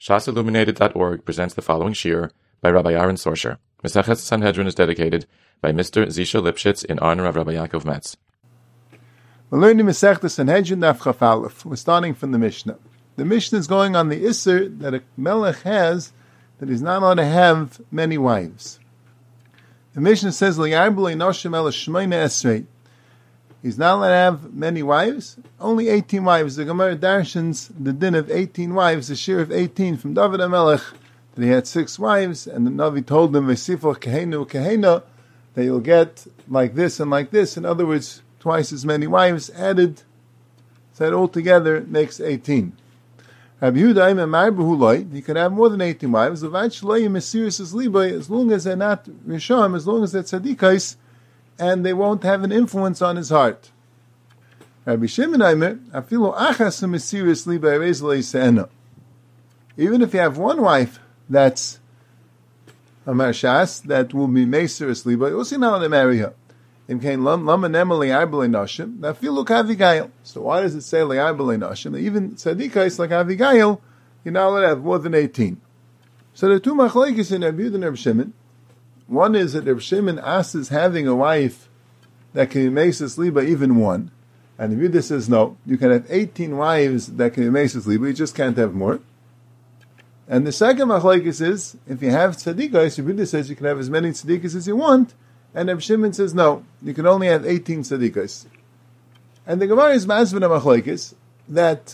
shasilluminated.org presents the following shir by Rabbi Aaron Sorsher. Mesechet Sanhedrin is dedicated by Mr. Zisha Lipschitz in honor of Rabbi Yaakov Metz. We're learning Mesechet Sanhedrin Daf Chaf Aleph. We're starting from the Mishnah. The Mishnah is going on the Isser that a Melech has, that he's not allowed to have many wives. The Mishnah says, he's not allowed to have many wives, only 18 wives. The Gemara darshans the din of 18 wives, the shir of 18 from David HaMelech, that he had 6 wives, and the Navi told him, Vesifah kahenu kahena, that you'll get like this and like this. In other words, twice as many wives added, so that altogether makes 18. Rabbi Yehuda, he could have more than 18 wives, as long as they're not Rishon, as long as they're Tzadikais, and they won't have an influence on his heart. Rabbi Shimon even if you have one wife that's a marshas, that will be Meseris Liba, you'll see now to marry her. So why does it say Li'arbelei Nashim? Even Tzadikais like Avigail, you're not allowed to have more than 18. So the two machlokes in Rabbi Yehuda and Rabbi Shimon. One is that Rabbi Shimon asks having a wife that can be Meseris Liba, even one. And Rabbi Yehuda says no, you can have 18 wives that can be Meseris Liba, you just can't have more. And the second machlokes is, if you have Tzadikais, Rabbi Yehuda says you can have as many Tzadikas as you want, and Rabbi Shimon says no, you can only have 18 tzadikas. And the Gemara is masvin a machlokes that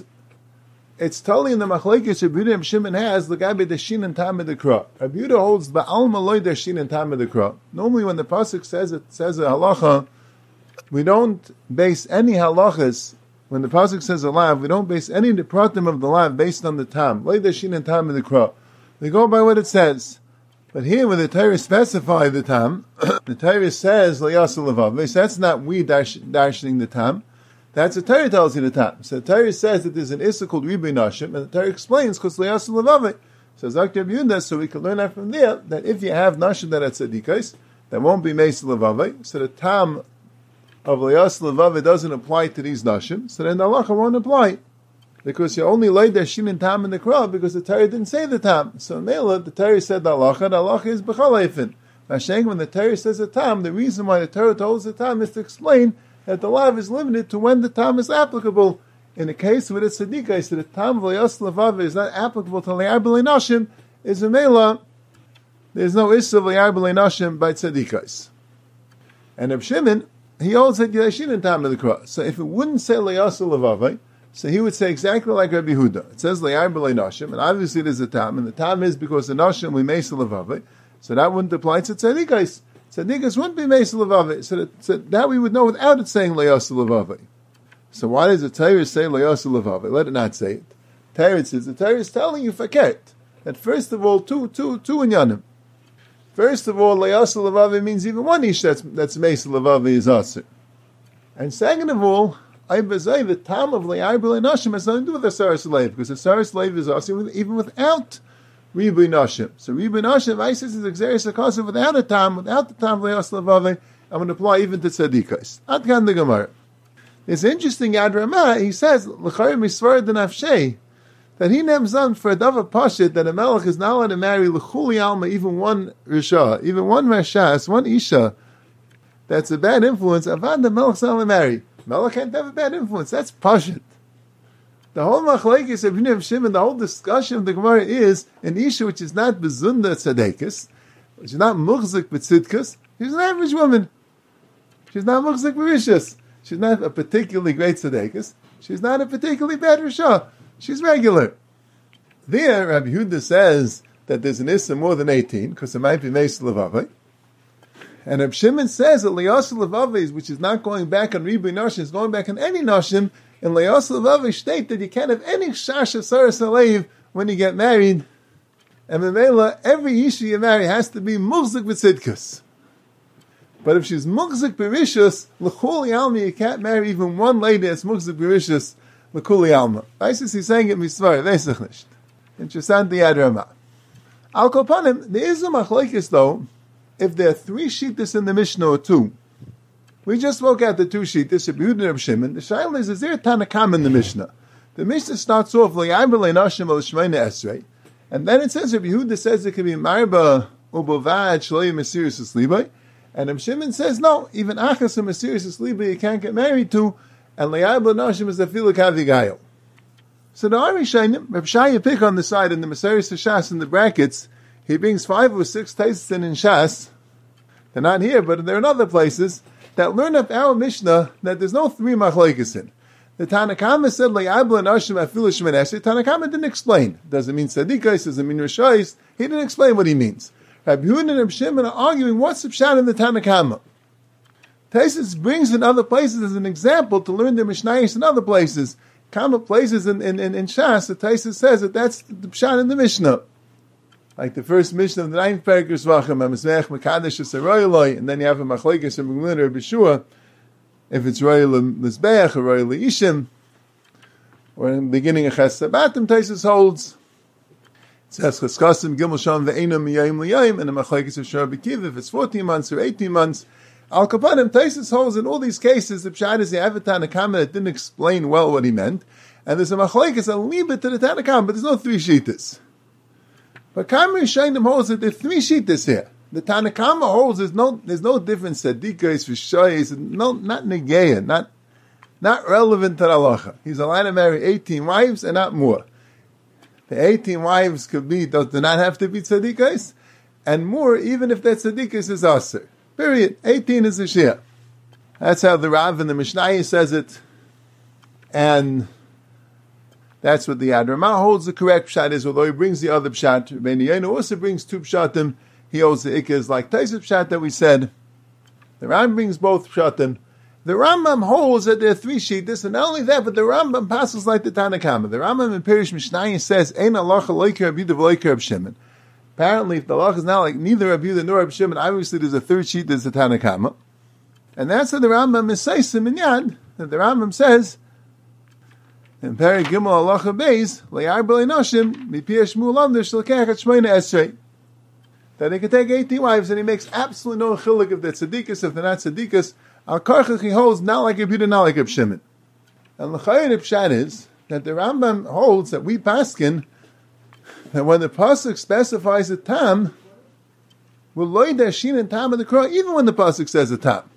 it's totally in the machlokes Rabbi Yehuda and Rabbi Shimon has l'gabe deshin and tam dekra. Rabbi Yehuda holds ba'al maloi deshin and tam dekra. Normally, when the pasuk says a halacha, we don't base any halachas. When the pasuk says a lav, we don't base any depratim of the lav based on the tam. Loi deshin and tam dekra. We go by what it says. But here, when the Torah specifies the tam, the Torah says L'yaseh Levav. So that's not we darshaning the tam. That's the Torah tells you the tam. So the Torah says that there's an issa called Ribui Nashim, and the Torah explains because L'yaseh Levav. So Zakir B'Yunda, so we can learn that from there that if you have Nashim that are tzadikais, that won't be Meiseh Levav. So the tam of L'yaseh Levav doesn't apply to these Nashim. So then the halacha won't apply. Because you only laid their shin and tam in the crowd because the Torah didn't say the tam. So Mela, the Torah said the halacha is b'chal eifin. Masheng, when the Torah says the tam, the reason why the Torah told us the tam is to explain that the lav is limited to when the tam is applicable. In the case with a tzaddik, so the tam of L'yaseh Levav is not applicable to Li'arbelei Nashim, is a Mela, there's no issue of Li'arbelei Nashim by tzaddikais. And Reb Shimon, he holds that you shin and tam in the crowd. So if it wouldn't say L'yaseh Levav, so he would say exactly like Rabbi Yehuda. It says Li'arbelei Nashim, and obviously there's a tam, and the tam is because the Nashim we Meiseh Levav, so that wouldn't apply to Tzadikais. Tzadikais wouldn't be Meiseh Levav, so that we would know without it saying L'yaseh Levav. So why does the Torah say L'yaseh Levav? Let it not say it. Torah says, the Torah is telling you fakert, that first of all, two inyanim. First of all, L'yaseh Levav means even one ish that's Meiseh Levav is Asir. And second of all, the tam of Li'arbelei Nashim has nothing to do with the Saras Leiv, because the Saras Leiv is also even without Ribui Nashim. So Ribui Nashim, ISIS is Exeris Akasa without a tam, without the tam of L'yaseh Levav, I'm going to apply even to Tzadikais. Ad kan the Gemara. It's interesting, Yad Ramah, he says, L'chayr misvar denafshei, that he names on for a davar pashit that a melech is not allowed to marry l'chuli alma, even one Risha, even one Rashas, one Isha, that's a bad influence, avad the melech's not allowed to marry. Melech can't have a bad influence. That's pashut. The whole machlekes of Rabbi Shimon, the whole discussion of the Gemara is an issue which is not bezunda tzadekis, which is not muchzik b'tzidkus. She's an average woman. She's not muchzik b'rishus. She's not a particularly great tzadekis. She's not a particularly bad rishah. She's regular. There, Rabbi Yehuda says that there's an issa more than 18 because it might be Meiseh Levav. And Reb Shimon says that L'yaseh Levav, which is not going back on Ribui Nashim, is going back on any Nashim, and L'yaseh Levav state that you can't have any Shash of Saras Alev when you get married. And Memela, every Isha you marry has to be Muchzik B'Tzidkus. But if she's Muchzik B'Rishus, L'chuli Alma, you can't marry even one lady that's Muchzik B'Rishus, L'chuli Alma. Isis is saying it Misvar, Vesach Nisht. Interessant the Yad Ramah. Al Kopanim, there is a machlokes though, if there are 3 shittas in the Mishnah or 2. We just spoke out the 2 shittas, Rabbi Yehuda and Rabbi Shimon. The shaila is there a Tanakam in the Mishnah? The Mishnah starts off, Li'arbelei Nashim al Shmeina Esrei, And then it says, Rabbi Yehuda says it can be marba ubovad shloim mesiris eslibai. And Rabbi Shimon says, no, even achas and mesiris eslibai you can't get married to, and le'ayba nashim is afilu kavigayel. So the Arishayim, Rabbi Shaya pick on the side in the Mesiris Shas in the brackets, he brings 5 or 6 tastes in Shas. They're not here, but they're in other places that learn up our Mishnah that there's no 3 machlokes in. The Tanakama said, le'ayba nashim afilu shmenesh. Tanakama didn't explain. Does it mean tzadikos? Does it mean rishayis? He didn't explain what he means. Rabbi Yehuda and Rabbi Shimon are arguing what's the pshat in the Tanakama. Taisus brings in other places as an example to learn the Mishnayos in other places. Common places in Shas, the Taisus says that that's the pshat in the Mishnah. Like the first Mishnah of the 9th Perek Yisvachim, HaMizmech Mekadesh Yisraeloi, and then you have a Machlekes and Meglin or Bishua, if it's Royal Lizbeach or Royal Ishim, or in the beginning of Ches Sabatim, Taisus holds. It says Cheskasim Gimel Sham Ve'enam Miyayim Liyayim, and the Machlekes of Shor B'kiv, if it's 14 months or 18 months. Al Kapanim, Taisus holds in all these cases, the pshat is the Tanakama that didn't explain well what he meant, and there's a machlekes, a libet to the Tanakama, but there's no 3 shitas. But Kamri Shainim holds that there are 3 shitas here. The Tanakama holds there's no difference, tzadikos, rishayis, not negeya, not relevant to the halacha. He's allowed to marry 18 wives and not more. The 18 wives do not have to be tzadikos, and more, even if that tzadikos is aser. Period. 18 is a share. That's how the Rav in the Mishnah says it. And that's what the Yad Ramah holds the correct pshat is, although he brings the other pshat. Rabbeinu Yonah also brings 2 pshatim. He holds the ikkas like Taisus pshat that we said. The Rambam brings both pshatim. The Rambam holds that there are 3 shittas, and not only that, but the Rambam passes like the Tanakama. The Rambam in Pirish Mishnah says, Ein halacha loiker Rabbi Yehuda v'loiker Rabbi Shimon. Apparently, if the halacha is not like neither Rabbi Yehuda nor Rabbi Shimon, obviously there's a 3rd sheet, there's the Tanakama. And that's what the Rambam is saying in Yad, that the Rambam says, in Perek Gimel halacha beis, le'arba le'nashim, mipiyah shmuel lamder shalkech et shmeina esrei. That he can take 18 wives, and he makes absolutely no chiluk if they're tzadikas, if they're not tzadikas. Al karchach he holds not like Rabbi Yehuda, not like Rabbi Shimon. And l'chayir the pshat is that the Rambam holds that we paskin that when the pasuk specifies a tam, we'll loy dashin and tam of the Korah, even when the pasuk says a tam.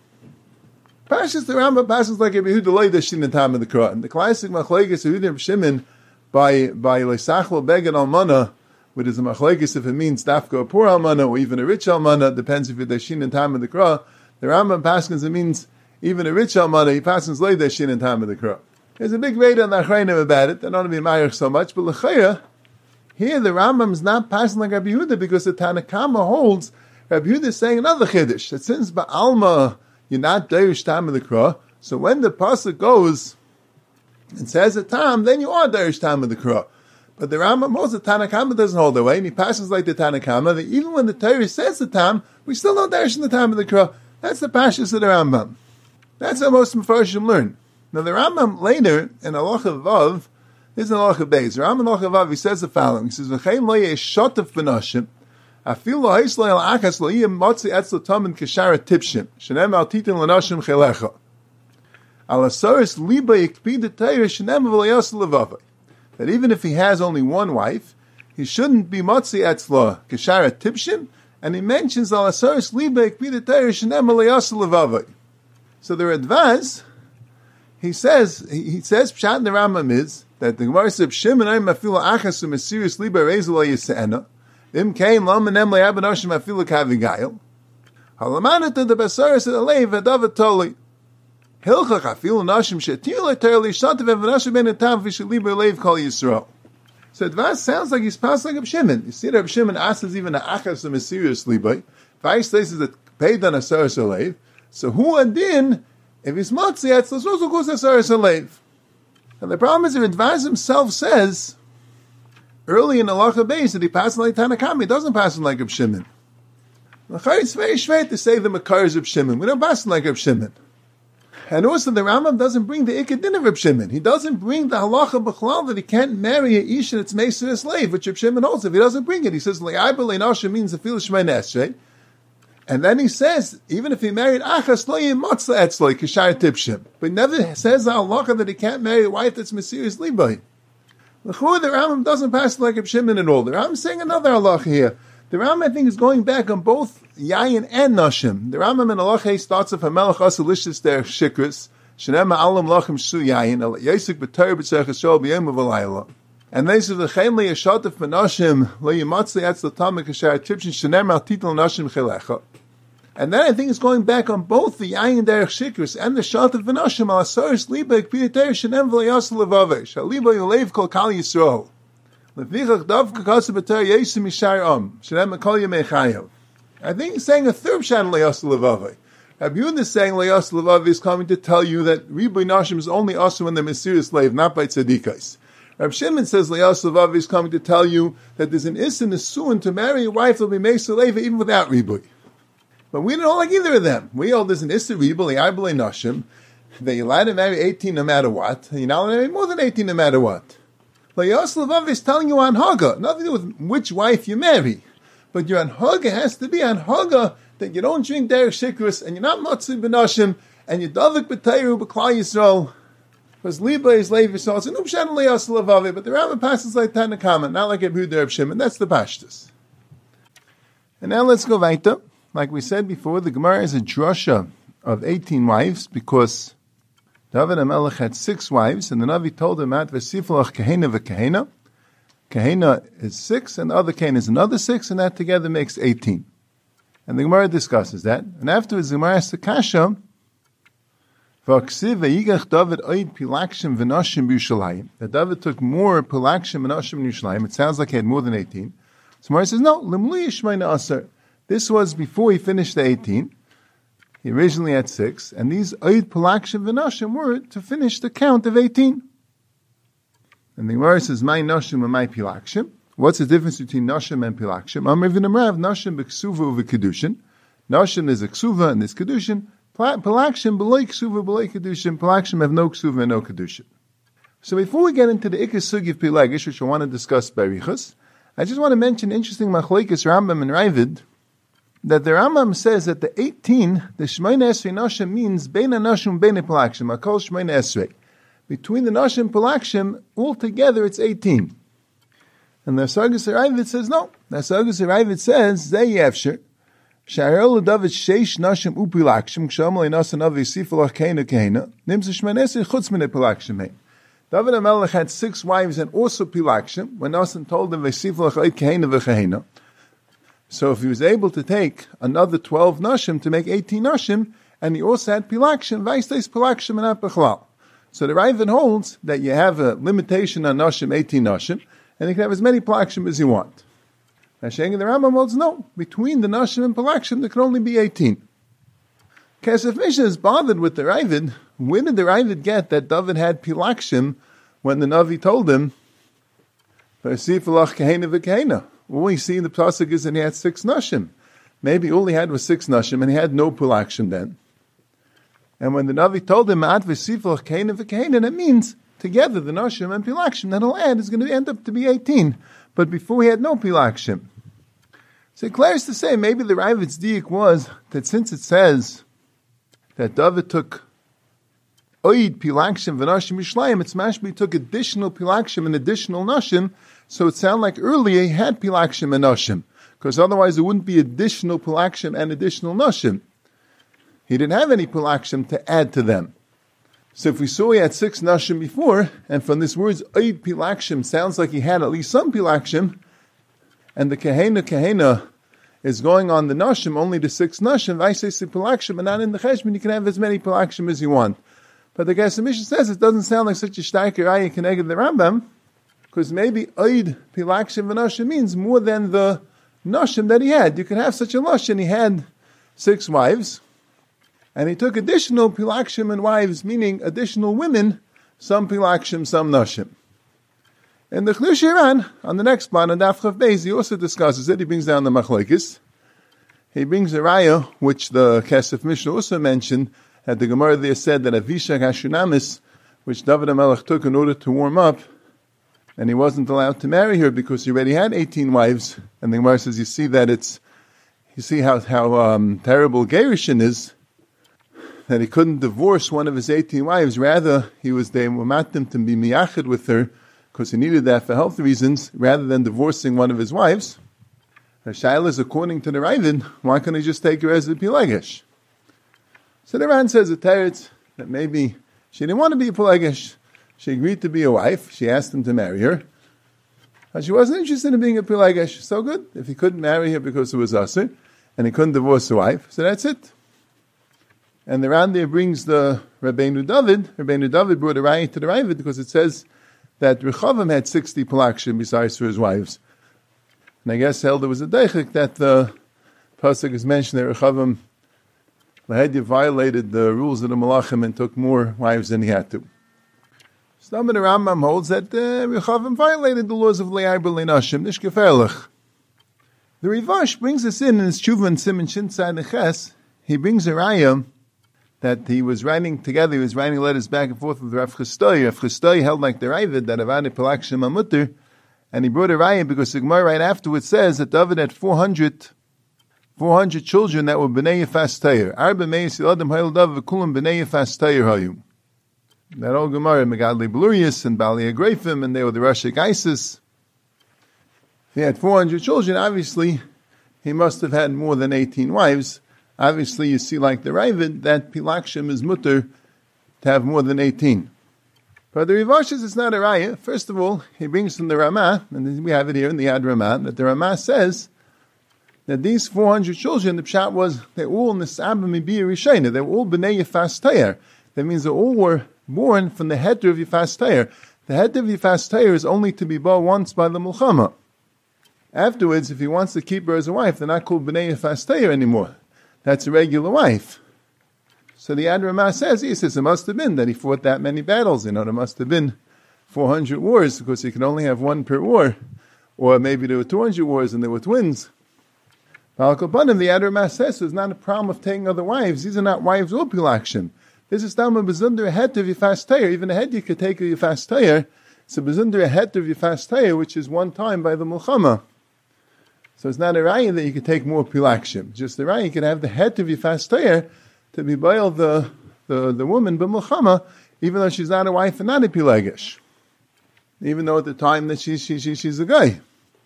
Pashas the Rambam passes like Rabbi Yehuda loy dashin and tam of the Korah. And the classic machlekes Yehuda and Shimon by leisachlo beged almana, which is a machlekes if it means dafka a poor almana or even a rich almana, depends if you're dashin and tam of the Korah. The Rambam passes it means even a rich almana, he passes loy dashin and tam of the Korah. There's a big raid on the Achrayim about it. I don't want to be mayach so much, but l'chayah, here the Rambam is not passing like Rabbi Yehuda because the Tanakama holds Rabbi Yehuda is saying another chiddush that since Ba'alma you're not derish tam of the Korah, so when the pasuk goes and says a tam, then you are derish tam of the Korah. But the Rambam holds the Tanakama doesn't hold the way, and he passes like the Tanakama that even when the Torah says the tam, we still don't derish in the tam of the Korah. That's the pashas of the Rambam. That's how most Mefarshim learn. Now the Rambam later in Halacha Vav, this is an Halacha Beis. Rambam Halacha Vav, he says the following. He says, "V'chein lo yeh shotef b'nashim, afil lo heis lo el achas lo yeh motzi etzlo tamen k'shara tipshim, shenem al titin l'nashim chelecha. Al asaris liba yikpid t'ayr shenem v'lo yos levavai." That even if he has only one wife, he shouldn't be motzi etzlo k'shara tipshim, and he mentions al asaris liba yikpid t'ayr shenem v'lo yos levavai. So the Radvaz, he says pshat in the Rambam is that the Gemara says Shimon ay mafila achas u'mesiris liba reizel lo yisena im kain lo menem le'abanoshim mafila kavigayel halamanat the basaris at alei v'adav toli hilchach afilu nashim shetil eterli shatav v'nashim ben etam v'shel liba leiv kol Yisrael. So Advaz sounds like he's passing like Shimon. You see that Shimon asks even the achas u'mesiris liba. Vice places that paid on asaris aleiv. So who adin if he's motzi etzlos also goes asaris aleiv. And the problem is that Advaz himself says early in the Halacha Beis that he passes like Tanakami, he doesn't pass like Reb Shimon. It's very shveit to say the Makars of Shimon. We don't pass like Reb Shimon. And also the Rambam doesn't bring the Ikad Din of Reb Shimon. He doesn't bring the Halacha B'chlal that he can't marry a Isha that's Meisur a slave, which Reb Shimon holds. If he doesn't bring it, he says Le'ayba Le'nasha means the Fil Shmei Nesrei. And then he says, even if he married Achas, lo yimotza etzloi, kishar tipshim. But he never says the halacha that he can't marry a wife that's Mesiris Libay. The Rambam doesn't pass like Reb Shimon at all. The Rambam is saying another halacha here. The Rambam, I think, is going back on both Yayin and Nashim. The Rambam in halacha starts with Hamelach Asa Lishis Der Shikris, Shenema Alam Lachem Shu Yayin, Al Yesik B'Torah B'Tzech Shol B'Yom V'Layla. And they say the Chaim Li Yashatef B'Nashim Lo Yimatzli Atz L'Tamik Asher Tipshin Shenem Al Titel Nashim Chelecha. And then I think it's going back on both the Yayin Derech Shikris and the Shatef B'Nashim Al Asaris Liba K'Piyat Torah Shenem V'Layas L'Vaveh Shal Liba Yolev Kol Kal Yisrael. I think he's saying a third pshat Le'as Levavi. Rabbi Yehuda is saying Le'as Levavi is coming to tell you that Riboy Nashim is only also when they're Mesiris slave, not by Tzadikais. Rabbi Shimon says Le'as Levavi is coming to tell you that there's an Issa Nesuin to marry a wife that will be Mesa Leva even without Riboy. But we don't like either of them. We all there's an Issa Riboy, Le'ai Nashim, that you're allowed to marry 18 no matter what, and you're not allowed to marry more than 18 no matter what. Le'as Levavi is telling you on Haga, nothing to do with which wife you marry. But your Haga has to be on Haga that you don't drink Derech Shikris, and you're not Matzah B'Nashim, and you're Davik B'Teiru B'Klal Yisrael. Because Liba is Lev Yisrael. It's an Upshan Le'as Levavi, but the Rambam passes like Tanakama, not like Yehuda Reb Shimon. That's the Pashtus. And now let's go weiter. Like we said before, the Gemara is a drasha of 18 wives, because David HaMelech had 6 wives, and the Navi told him, At v'siflach kahena v'kahena. Kahena is 6, and the other kahena is another 6, and that together makes 18. And the Gemara discusses that. And afterwards, the Gemara asks the Kasha, V'aksiv v'yigach David oid pilakshim v'nashim b'Yushalayim. That David took more pilakshim v'nashim in Yerushalayim. It sounds like he had more than 18. So Gemara says, no, limli yishmayna aser. This was before he finished the 18. He originally had 6, and these oid pilakshim v'nashim were to finish the count of 18. And the Gemara says, "My nashim and my pilakshim." What's the difference between nashim and pilakshim? Amar v'namrav nashim b'ksuva v'kedushin. Nashim is a ksuva and there's kedushin. Pilakshim b'loy ksuva b'loy kedushin. Pilakshim have no ksuva and no kedushin. So before we get into the ikar sugi of pilagish, which I want to discuss berichas, I just want to mention interesting machlokes Rambam and Ravid, that the Rambam says that the 18, the shmeina esrei nashim means beina nashim beina pilakshim. Akol shmeina esrei. Between the Nashim and Pilakshim, altogether it's 18. And the Sargis Ravid says no. The Sargis Ravid says, Zeh yefsher, Sha'arel David sheish Nashim upilakshim, Kshamal Einasan Avi Sifalach Kehena Kehena, Nimsa Shmanesir Chutz Mine Pilakshim Hein. David HaMelech had 6 wives and also Pilakshim, when Nasan told him, Vesifalach Eit Kehena V'Kehena. So if he was able to take another 12 Nashim to make 18 Nashim, and he also had Pilakshim, Vaistais Pilakshim and not Bechlal. So the Ravid holds that you have a limitation on Nashim, 18 Nashim, and you can have as many Pilakshim as you want. Hasheng and the Rambam holds no. Between the Nashim and Pilakshim, there can only be 18. Kesef Mishnah is bothered with the Ravid. When did the Ravid get that David had Pilakshim when the Navi told him, V'sifalach kahena v'kahena? All we see in the Pasuk is that he had 6 Nashim. Maybe all he had was 6 Nashim, and he had no Pilakshim then. And when the Navi told him, Ma'at v'siflach kahena v'kahena, that means together the Nashim and Pilakshim that he'll add is going to end up to be 18. But before he had no Pilakshim. So it clears to say, maybe the Ravid's diuk was that since it says that David took oid Pilakshim v'nashim Yishlayim, it's mashma he took additional Pilakshim and additional Nashim, so it sounded like earlier he had Pilakshim and Nashim, because otherwise there wouldn't be additional Pilakshim and additional Nashim. He didn't have any Pilakshim to add to them. So if we saw he had 6 Nashim before, and from this words, Oid Pilakshim, sounds like he had at least some Pilakshim, and the Kahena is going on the Nashim, only the 6 Nashim, I say Pilakshim, and not in the Cheshbon, you can have as many Pilakshim as you want. But the Geshem Mishnah says it doesn't sound like such a starker ayah connected to the Rambam, because maybe Oid Pilakshim v'Nashim means more than the Nashim that he had. You can have such a Nashim, he had 6 wives, and he took additional Pilakshim and wives, meaning additional women, some Pilakshim, some Nashim. And the Chlush Iran, on the next part, on Daf Chav Beis, he also discusses it. He brings down the Machlokes. He brings a raya, which the Kesef Mishnah also mentioned, that the Gemara there said that Avishag Hashunamis, which David HaMelech took in order to warm up, and he wasn't allowed to marry her because he already had 18 wives. And the Gemara says, you see how terrible Gerushin is, that he couldn't divorce one of his 18 wives. Rather, they were mattim to be miyachid with her because he needed that for health reasons, rather than divorcing one of his wives. The Shaila is, according to the Ravid, why can't he just take her as a Pilegesh? So the Ran says a teretz that maybe she didn't want to be a Pilegesh. She agreed to be a wife. She asked him to marry her. And she wasn't interested in being a Pilegesh. So good. If he couldn't marry her because it was Asr, and he couldn't divorce the wife, so that's it. And the Ran there brings the Rabbeinu David. Rabbeinu David brought a raya to the Ravid because it says that Rechavam had 60 Pilakshim besides for his wives. And I guess held there was a deichik that the pasuk is mentioned that Rechavam Lahedya violated the rules of the Malachim and took more wives than he had to. Some of the Rambam holds that Rechavam violated the laws of Le'ai B'lei Nashim, Nish Geferlich. The Rivash brings us in his Tshuva and Siman Shin Tzad Neches. He brings a raya that he was writing together, he was writing letters back and forth with Rav Chistoi. Rav Chistoi held like the Ravid that Avadi Pilakshim Amutter, and he brought a raya because the Gemara right afterwards says that David had 400 children that were B'nei Yefas Teir. Arba Meis Yiladim Hayil David V'kulam B'nei Yefas Teir Hayum. That old Gemara, Megadli Blurius and Bali Agrafim, and they were the Rashik Isis. If he had 400 children, obviously he must have had more than 18 wives. Obviously, you see, like the Ravid, that Pilakshim is mutter to have more than 18. But the Rivash says it's not a raya. First of all, he brings from the Ramah, and we have it here in the Yad Ramah, that the Ramah says that these 400 children, the pshat was, they're all Nisabah Mibiyah Rishayna. They were all B'nei Yefas Teir. That means they all were born from the heter of Yefas Teir. The heter of Yefas Teir is only to be born once by the Mulchama. Afterwards, if he wants to keep her as a wife, they're not called B'nei Yefas Teir anymore. That's a regular wife. So the Yad Ramah says, he says, it must have been that he fought that many battles. There must have been 400 wars, because he can only have one per war. Or maybe there were 200 wars and there were twins. Al Kapanim, the Yad Ramah says, there's not a problem of taking other wives. These are not wives or Pilakshim. This is Tama Bezunder a het of Yefas Teir. Even a het you could take a Yefas Teir. It's a Bezunder a het of Yefas Teir, which is one time by the Mulchama. So it's not a raya that you could take more Pilakshim. Just the raya you could have the het of Yefas Teir to be bail the woman b'Mulchama, even though she's not a wife and not a Pilegesh. Even though at the time that she's a guy.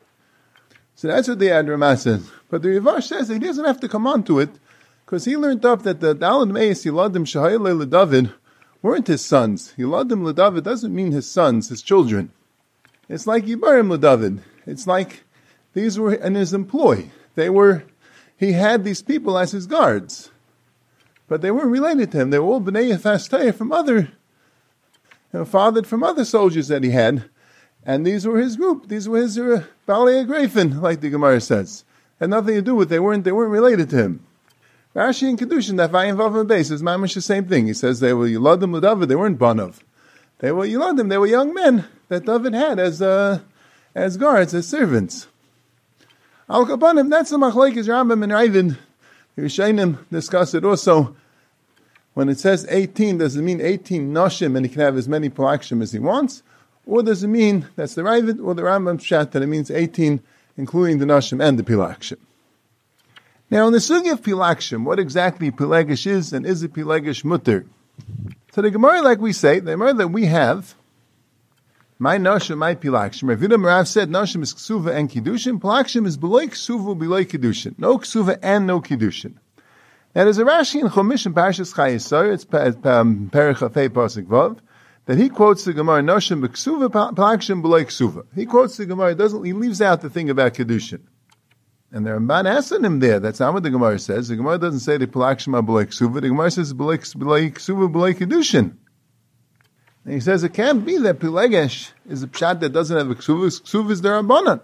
So that's what the Yad Ramah says. But the Rivash says that he doesn't have to come on to it, because he learned up that the Dalad Meis Yiladim Shahayel LeDavid weren't his sons. Yiladim LeDavid doesn't mean his sons, his children. It's like Yibarim LeDavid. It's like these were in his employ. He had these people as his guards. But they weren't related to him. They were all B'nai Yefas Teir from fathered from other soldiers that he had. And these were his group. These were his Balei Agrafin, like the Gemara says. Had nothing to do with, they weren't related to him. Rashi and Kedushin, that Vayim Vav base is mamish the same thing. He says they were Yiladim LeDavid, they weren't Banav. They were Yiladim, they were young men that David had as guards, as servants. Al Kapanim, that's the Machlokes Rambam and Ravid. The Rishonim discuss it also. When it says 18, does it mean 18 Nashim and he can have as many Pilakshim as he wants? Or does it mean, that's the Ravid or the Rambam Pshat, that it means 18, including the Nashim and the Pilakshim? Now, in the Sugi of Pilakshim, what exactly Pilegesh is, and is it Pilegesh Mutter? So the Gemara, like we say, the Gemara that we have, my Nashim, my Pilakshim. Rav Yehuda Merav said Nashim is Ksuva and Kiddushin. Pilakshim is B'loi Ksuva, B'loi Kiddushin. No Ksuva and no Kiddushin. Now there's a Rashi in Chumash in Parashas Chayesar, it's Perich Hafei Pasuk Vav, that he quotes the Gemara Nashim B'Ksuva, Pilakshim B'loi Ksuva. He quotes the Gemara, he leaves out the thing about Kiddushin. And the Ramban asking him there, that's not what the Gemara says. The Gemara doesn't say the Pilakshim are B'loi Ksuva, the Gemara says B'loi Ksuva, B'loi Kiddushin. And he says it can't be that Pilegesh is a pshat that doesn't have a Ksuva. Ksuva is the Rabbanan.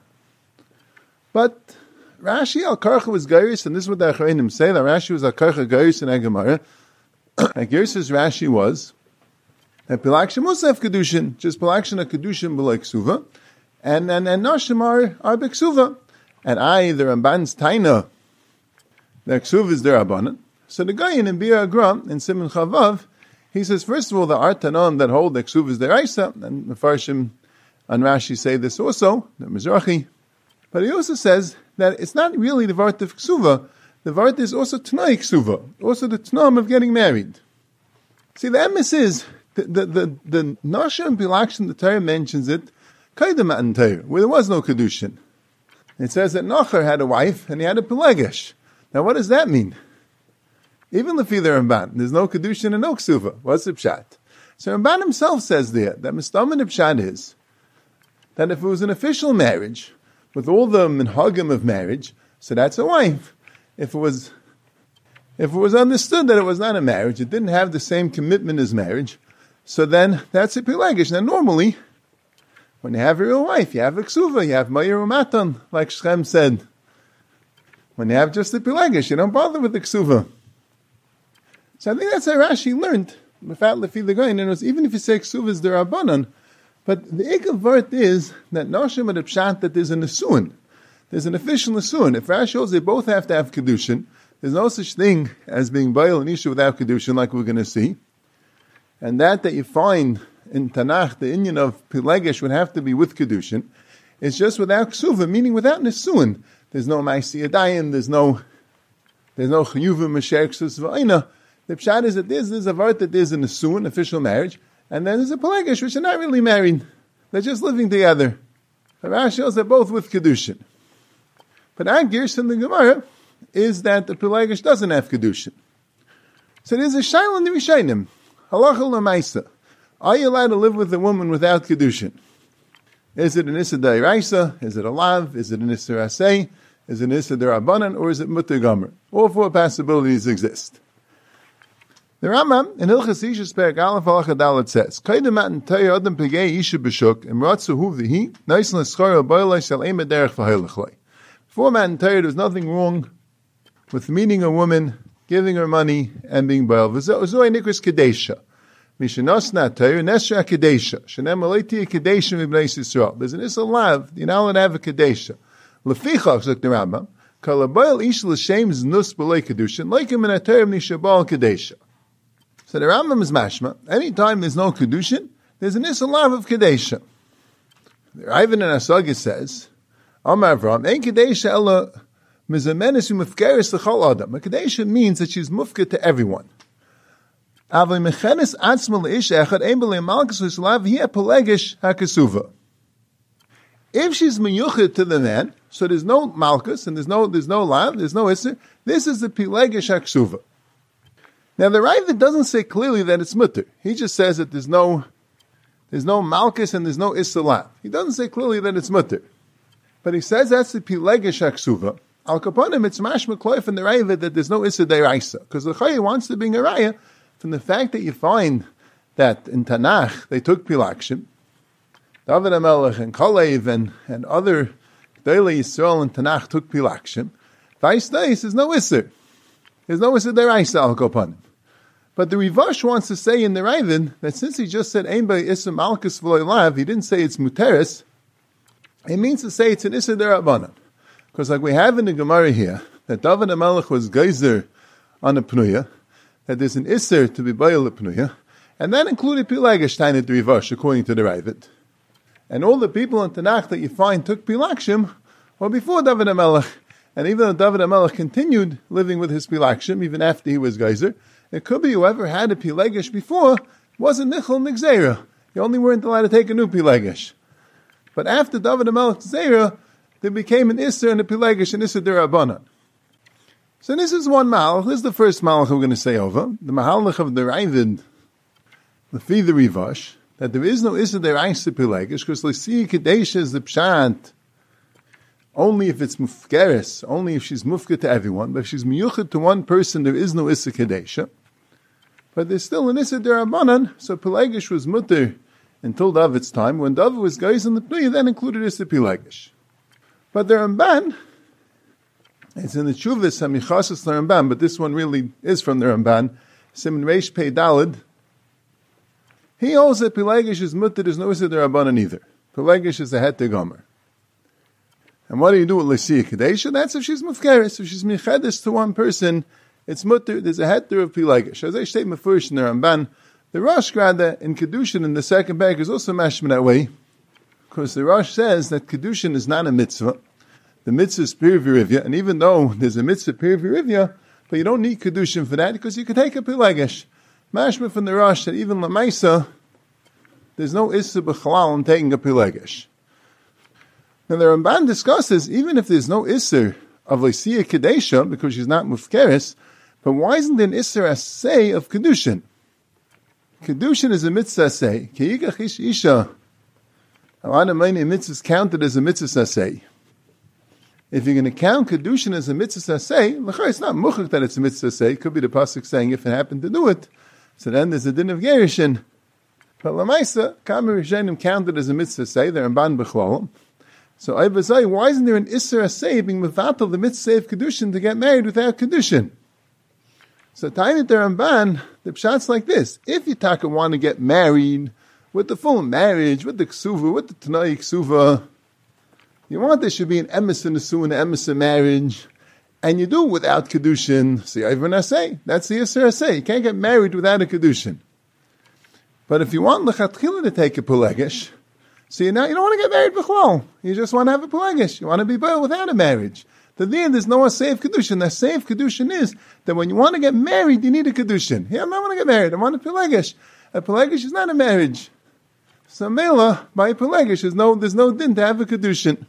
But Rashi al-Karcha was Gairis, and this is what the Achreinim say, that Rashi was al-Karcha Gairis in Gemara. Gairis' Rashi was that Pilakshim also have Kedushin, just Pilakshim are Kedushin b'loi Ksuva, and Nashim are B'Ksuva. And the Ramban's Taina, the Ksuva is the Rabbanan. So the guy in Bir Agra, in Siman Chavav, he says, first of all, the Artanon that hold the Ksuv is the Raisa, and the Farshim and Rashi say this also, the Mizrahi. But he also says that it's not really the Vart of Ksuva, the Vart is also Tnai Ksuva, also the Tnam of getting married. See, the emes is, the Nasha and Pilakshim, the Torah mentions it, Kaidem Matan Torah, where there was no Kedushin. It says that Nachar had a wife and he had a Pelegesh. Now what does that mean? Even the Ramban, there's no Kedushin and no Ksuva. What's the Pshat? So Ramban himself says there that Mistam and Pshat is that if it was an official marriage with all the minhagim of marriage, so that's a wife. If it was understood that it was not a marriage, it didn't have the same commitment as marriage, so then that's a Pelegesh. Now normally, when you have a real wife, you have a Ksuva, you have Mayir Umatan, like Shem said. When you have just a Pelegesh, you don't bother with the Ksuva. So I think that's how Rashi learned, and it was even if you say Ksuva is the Rabbanon, but the Ikal Vart is that Noshim and the Pshat that there's an Asuin. There's an official Asuin. If Rashi holds they both have to have Kedushin, there's no such thing as being Baal and Isha without Kedushin, like we're going to see. And that you find in Tanakh, the Inyan of Pelegesh would have to be with Kedushin. It's just without Ksuva, meaning without Nesuin. There's no Maisi Adayin, there's no Chiyuvim Masher Ksus V'ayna. The Pshat is that there's a Vart that there's a Nesuin, official marriage, and then there's a Pelegesh, which are not really married. They're just living together. The Rashi shows they're both with Kedushin. But our Gersh in the Gemara is that the Pelegesh doesn't have Kedushin. So there's a Shaila in the Rishayim. Halacha l'maisa. Are you allowed to live with a woman without Kedushin? Is it an Issa D'Oraisa? Is it a Lav? Is it an Issa Rasei? Is it an Issa D'Rabbanan? Or is it Mutter Gomer? All four possibilities exist. The Rambam in Hilchas Isha Perek Aleph Halacha Dalet says, "Kaidem Matan Torah Adam Pegei Isha B'Shuk Imratzu Hu V'Hi Nice L'Schar B'Olei Shel Eimah Derech V'Heilachlei." Before Matan Torah, there's nothing wrong with meeting a woman, giving her money, and being Baal. V'Zoy Nikris Kadesha. Mishanosna Torah Nesra Kadesha. Shenem Aleiti Kadesha V'Bnei Yisrael. There's an Issa Lav. You're not allowed to have a Kadesha. Lefichach, like the Rambam, Kalabayel Ish L'Shem Znus B'Lei Kedushin, like him in a Torah Nishabal Kadesha. So the Rambam is mashma. Anytime there's no Kedushin, there's an Issa Lav of Kadesha. The Ivan and Asagi says, Amar Avram, Ein Kadesha Ella Mizamenis Umufkeris L'Chol Adam. A Kadesha means that she's mufka to everyone. Avli Mechenis Atzma L'Ish Echad Ein B'Lei Malchus L'Slav Hiya Pelegesh HaKesuva. If she's miyuchid to the man, so there's no Malchus and there's no Lav, there's no Isser, this is the Pelegesh HaKesuva. Now the Ravid doesn't say clearly that it's mutter. He just says that there's no Malchus and there's no Issa Lav. He doesn't say clearly that it's mutter. But he says that's the Pelegesh HaKesuva. Al Kaponim, it's mashma kloif in the Ravid that there's no Issa D'Oraisa. Because the Chayyim wants to bring a raya from the fact that you find that in Tanakh they took Pilakshim, David HaMelech and Kalev and other Gdolei Yisrael in Tanakh took Pilakshim. Vice days, there's no Isser. There's no Issa D'Oraisa Al Kaponim. But the Rivash wants to say in the Ravid that since he just said Ein Bei Issa Malchus V'Loi Lav, he didn't say it's Muteris, it means to say it's an Issa D'Rabbanan. Because like we have in the Gemara here, that David HaMelech was geyser on a Pnuya, that there's an Isser to be Bayal a Pnuya, and that included Pelegesh at the Rivash, according to the Ravid. And all the people in Tanakh that you find took Pilakshim were before David HaMelech. And even though David HaMelech continued living with his Pilakshim, even after he was geyser, it could be whoever had a Pelegesh before wasn't Nichol Nigzera. You only weren't allowed to take a new Pelegesh. But after David HaMelech's Zera, there became an Isser and a Pelegesh and Isser D'Rabbanan. So this is one Malach. This is the first Malach we're going to say over. The Mahalach of the Ravid, the Rivash, that there is no Isser D'Oraisa Pelegesh, because L'Si Kadesha is the Pshat, only if it's Mufkeres, only if she's Mufka to everyone. But if she's Miyuchad to one person, there is no Isser Kadesha. But there's still an Isser D'Rabbanan, so Pelegesh was mutter until David's time. When David was guys in the Pnei, then included Isser Pelegesh. But the Ramban, it's in the Chuvas Hamichasas the Ramban, but this one really is from the Ramban, Siman Reish Pei Daled. He holds that Pelegesh is mutter, there's no Isser D'Rabbanan either. Pelegesh is a heter gomer. And what do you do with L'Si Kadesha? That's if she's Mufkeres. If she's Michedes to one person, it's mutter, there's a heter of Pelegesh. As I state first in the Ramban, the Rosh Grada in Kedushin in the second parak is also mashma that way, because the Rosh says that Kedushin is not a mitzvah. The mitzvah is Pir V'Rivya, and even though there's a mitzvah Pir V'Rivya, but you don't need Kedushin for that, because you could take a Pelegesh. Mashma from the Rosh that even Lamaisa, there's no Issa B'Chalal in taking a Pelegesh. Now the Ramban discusses, even if there's no Isser of Leisiyah Kadesha, because she's not Mufkeres, but why isn't there an Isser Asay of Kedushin? Kedushin is a mitzvah Asay. Kiyigach ish isha. A lot of many mitzvahs counted as a mitzvah Asay. If you're going to count Kedushin as a mitzvah Asay, it's not muchach that it's a mitzvah Asay. It could be the pasuk saying if it happened to do it. So then there's a din of Gerishin. But Lamaisa, Kamer Rishonim counted as a mitzvah Asay. They're in Ban B'chol. So Ibazai, why isn't there an Isser Asay being mevatel the mitzvah of Kedushin to get married without Kedushin? So Tainit the Ramban, the pshat's like this. If you want to get married with the full marriage, with the ksuva, with the Tanai ksuva, you want there should be an emes and a su and an emes and marriage, and you do it without Kedushin. See, Ivran Asay, that's the Isser Asay. You can't get married without a Kedushin. But if you want L'chatchila to take a Pelegish, so you don't want to get married b'chlal. You just want to have a Pelegish. You want to be boiled without a marriage. There's no Asay of Kedushin. The Asay of Kedushin is that when you want to get married, you need a Kedushin. Here, I'm not want to get married. I want a Pelegish. A Pelegish is not a marriage. So Mela, by a Pelegish, there's no din to have a Kedushin.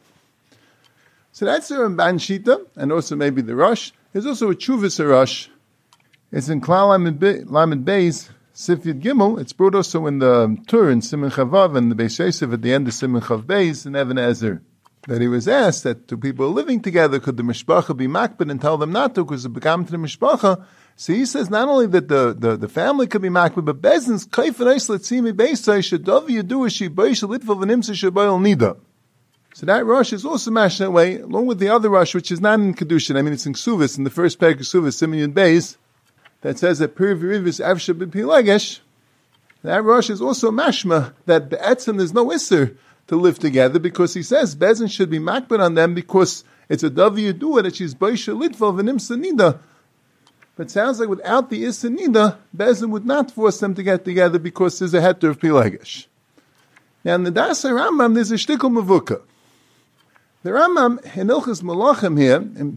So that's the Ramban Shita, and also maybe the Rosh. There's also a Chuvas Rosh. It's in Klal Lamed Beis, Sifyat Gimel. It's brought also in the Tur, in Siman Chavav, and the Beis Yosef at the end of Siman Chav Beis, and Even Ezer. That he was asked that two people living together, could the mishpacha be makbid and tell them not to, because it became to the mishpacha. So he says not only that the family could be makbid, but Bezin's kaif and islet simi beisai shadav yadu she beisha litva v'nimsa shabayil nida. So that Rosh is also mashed that way, along with the other Rosh, which is not in Kedushin. I mean, it's in Ksuvis, in the first parak of Ksuvis, Simeon Beis, that says that Pir v'rivis avsha b'pilegesh. That Rosh is also mashma, that the etzim, there's no isser to live together, because he says Bezin should be makbid on them, because it's a davi yadua that she's beisha litva v'nimsa nida. But it sounds like without the isser nida, Bezin would not force them to get together, because there's a heter of pilegesh. Now in the Dasa Rambam, there's a shtickle mavukah. The Rambam in Ilchas Malachim here, in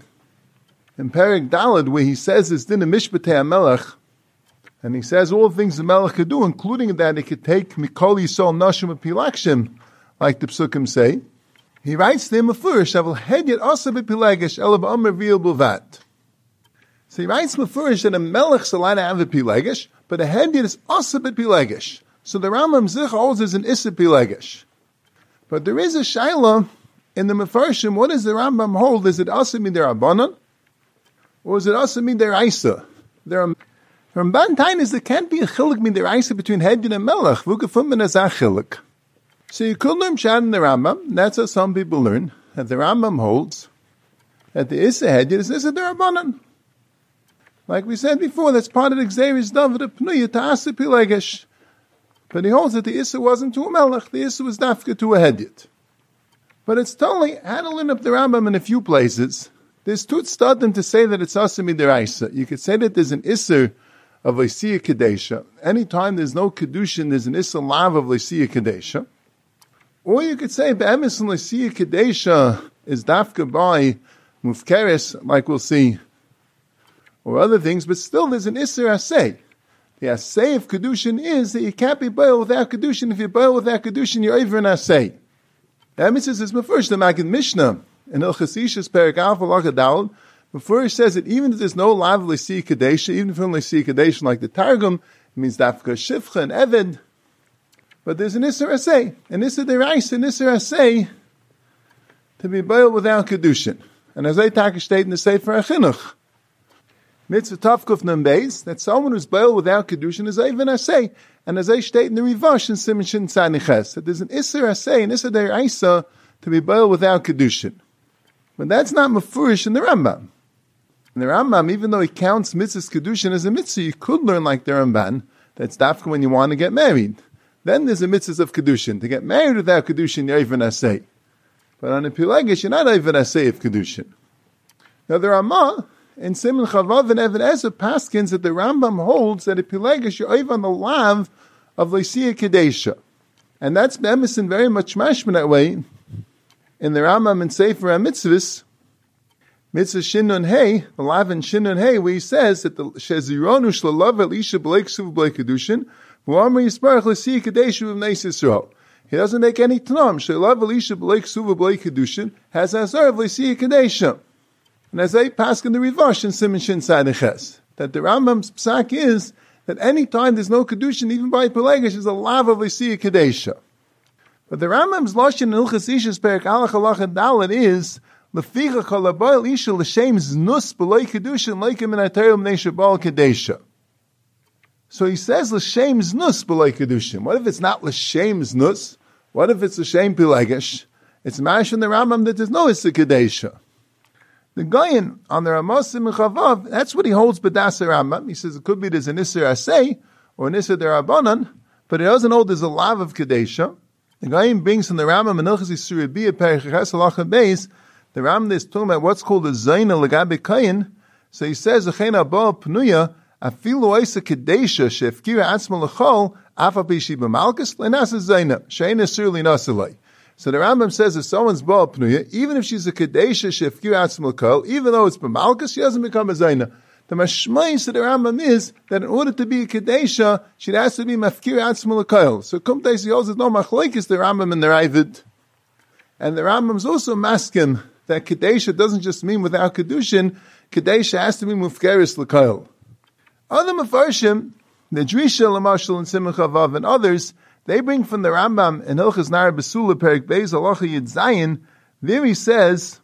Perek Daled, where he says it's din of Mishpatei HaMelech, and he says all the things the Melech could do, including that he could take Mikol Yisol Nashim Apilakshim, like the Psukim say, he writes to him a furish, Aval Hedyet Asa B'Pilegesh Elav Omer Vil B'Vat. So he writes mefurish that a Melech's allowed to have a Pilegesh, but a Hedyet is Asa B'Pilegesh. So the Rambam Zich holds as an Issa Pilegesh. But there is a Shaila in the Mefarshim. What does the Rambam hold? Is it Asa Mid'Rabbanan? Or is it Asa Mid'Raisa? Ramban Tain is there can't be a Chilik Mid'Raisa between Hedyet and Melech. Vukafum ben Azach Chilik. So you could learn Pshat in the Rambam. That's how some people learn. That the Rambam holds that the Issa Hedyet is Issa D'Rabbanan. Like we said before, that's part of the Gzeiris David Pnuya to Asa Pilegesh. But he holds that the Issa wasn't to a Melech. The Issa was Dafka to a Hedyet. But it's totally, how to learn up the Rambam in a few places. There's two tzaddim to say that it's Asa Mid'Raisa. You could say that there's an Isser of Leisiyah Kadesha. Anytime there's no Kedushin, there's an Isser Lav of Leisiyah Kadesha. Or you could say Be'emes and Leisiyah Kadesha is Dafka by Mufkeres, like we'll see, or other things, but still there's an Isser Asay. The Asay of Kedushin is that you can't be boiled without Kedushin. If you're boiled without Kedushin, you're over an Asay. The Emes is Mefurish, the Maggid Mishnah, in Ilchas Ishas Perek Alpha Lachadal, Mefurish says that even if there's no Lav Leisiyah Kadesha, even if there's Leisiyah Kadesha like the Targum, it means Dafka Shifcha and Eved, but there's an Isser Asay, an Isser Derais, an Isser Asay, to be boiled without Kedushin. And as I take a state in the Sefer HaChinuch, Mitzvah Tavkuf Nambeis, that someone who's boiled without Kedushin is even Asay. And as I state in the Rivash in Siman Shin Tzaniches, that there's an Isser Asay, an Isser Deiraisa, to be boiled without Kedushin. But that's not Mefurish in the Rambam. In the Rambam, even though he counts Mitzvah's Kedushin as a Mitzvah, you could learn like the Ramban, that's Dafka when you want to get married. Then there's a Mitzvah of Kedushin. To get married without Kedushin, you're even Asay. But on a Pilegesh, you're not even Asay of Kedushin. Now the Ramah, in Siman Chavav and Even Ezer paskins that the Rambam holds that a Pilegesh you're over on the lav of Leisiyah Kadesha. And that's Be'emes very much mashman that way. In the Rambam and Sefer HaMitzvahs, Mitzvah Shinun Hey, the lav in Shinun Hey, where he says that the Shezironu Shlalav El Isha B'lei Ksuv B'lei Kedushin, V'amar Yisparach Leisiyah Kadesha V'vnei Yisrael. He doesn't make any tnum. She'elav Elisha b'lei ksuva b'lei kedushin has azar v'leisiya kadesha. And as they pass in the Rivash in Siman Shin Sadiches, that the Rambam's psak is that any time there's no kedushin, even by Pelegesh, is a lav of v'leisiya kadesha. But the Rambam's lashon in Ilchas Ishas Perek Alach Halacha Dalet is leficha kolabayil isha l'shem znus b'lei kedushin leikim in atayim neishabal kadesha. So he says l'shem znus b'lei kedushin. What if it's not l'shem znus? What if it's l'shem pilegesh? It's mash in the Rambam that there's no issa kadesha. The Goyen on the Ramasim and Chavav, that's what he holds b'das Rambam. He says it could be there's an issa asay or an issa derabanan, but he doesn't hold there's a lav of kadesha. The Goyen brings from the Rambam and Ilchas Yisur Biyah Perek Ches Halacha Beis. The Rambam is talking about what's called a zayna legabe kayin. So he says Zechena Ba Pnuya Afilu Isa Kadesha Shefkira Atzma Lechol Afa Pishi B'Malchus Lenasa Zayna Shein Asur Linasalei. So the Rambam says if someone's Ba Pnuya, even if she's a Kadesha Shefkira Atzma Lechol, even though it's B'Malchus, she doesn't become a Zayna. The mashmais of the Rambam is that in order to be a Kadesha, she has to be Mafkira Atzma Lechol. So Kumtais Yos is no machlekes the Rambam and the Ravid. And the Rambam's also maskim that Kadesha doesn't just mean without Kedushin, Kadesha has to be Mufkeris L'Koil. Other Mefarshim, the Drisha, Lamashal, and Simon Chavav, and others, they bring from the Rambam in Hilchas Nar Besula, Perek Beis, Halacha Yid Zayin, there he says,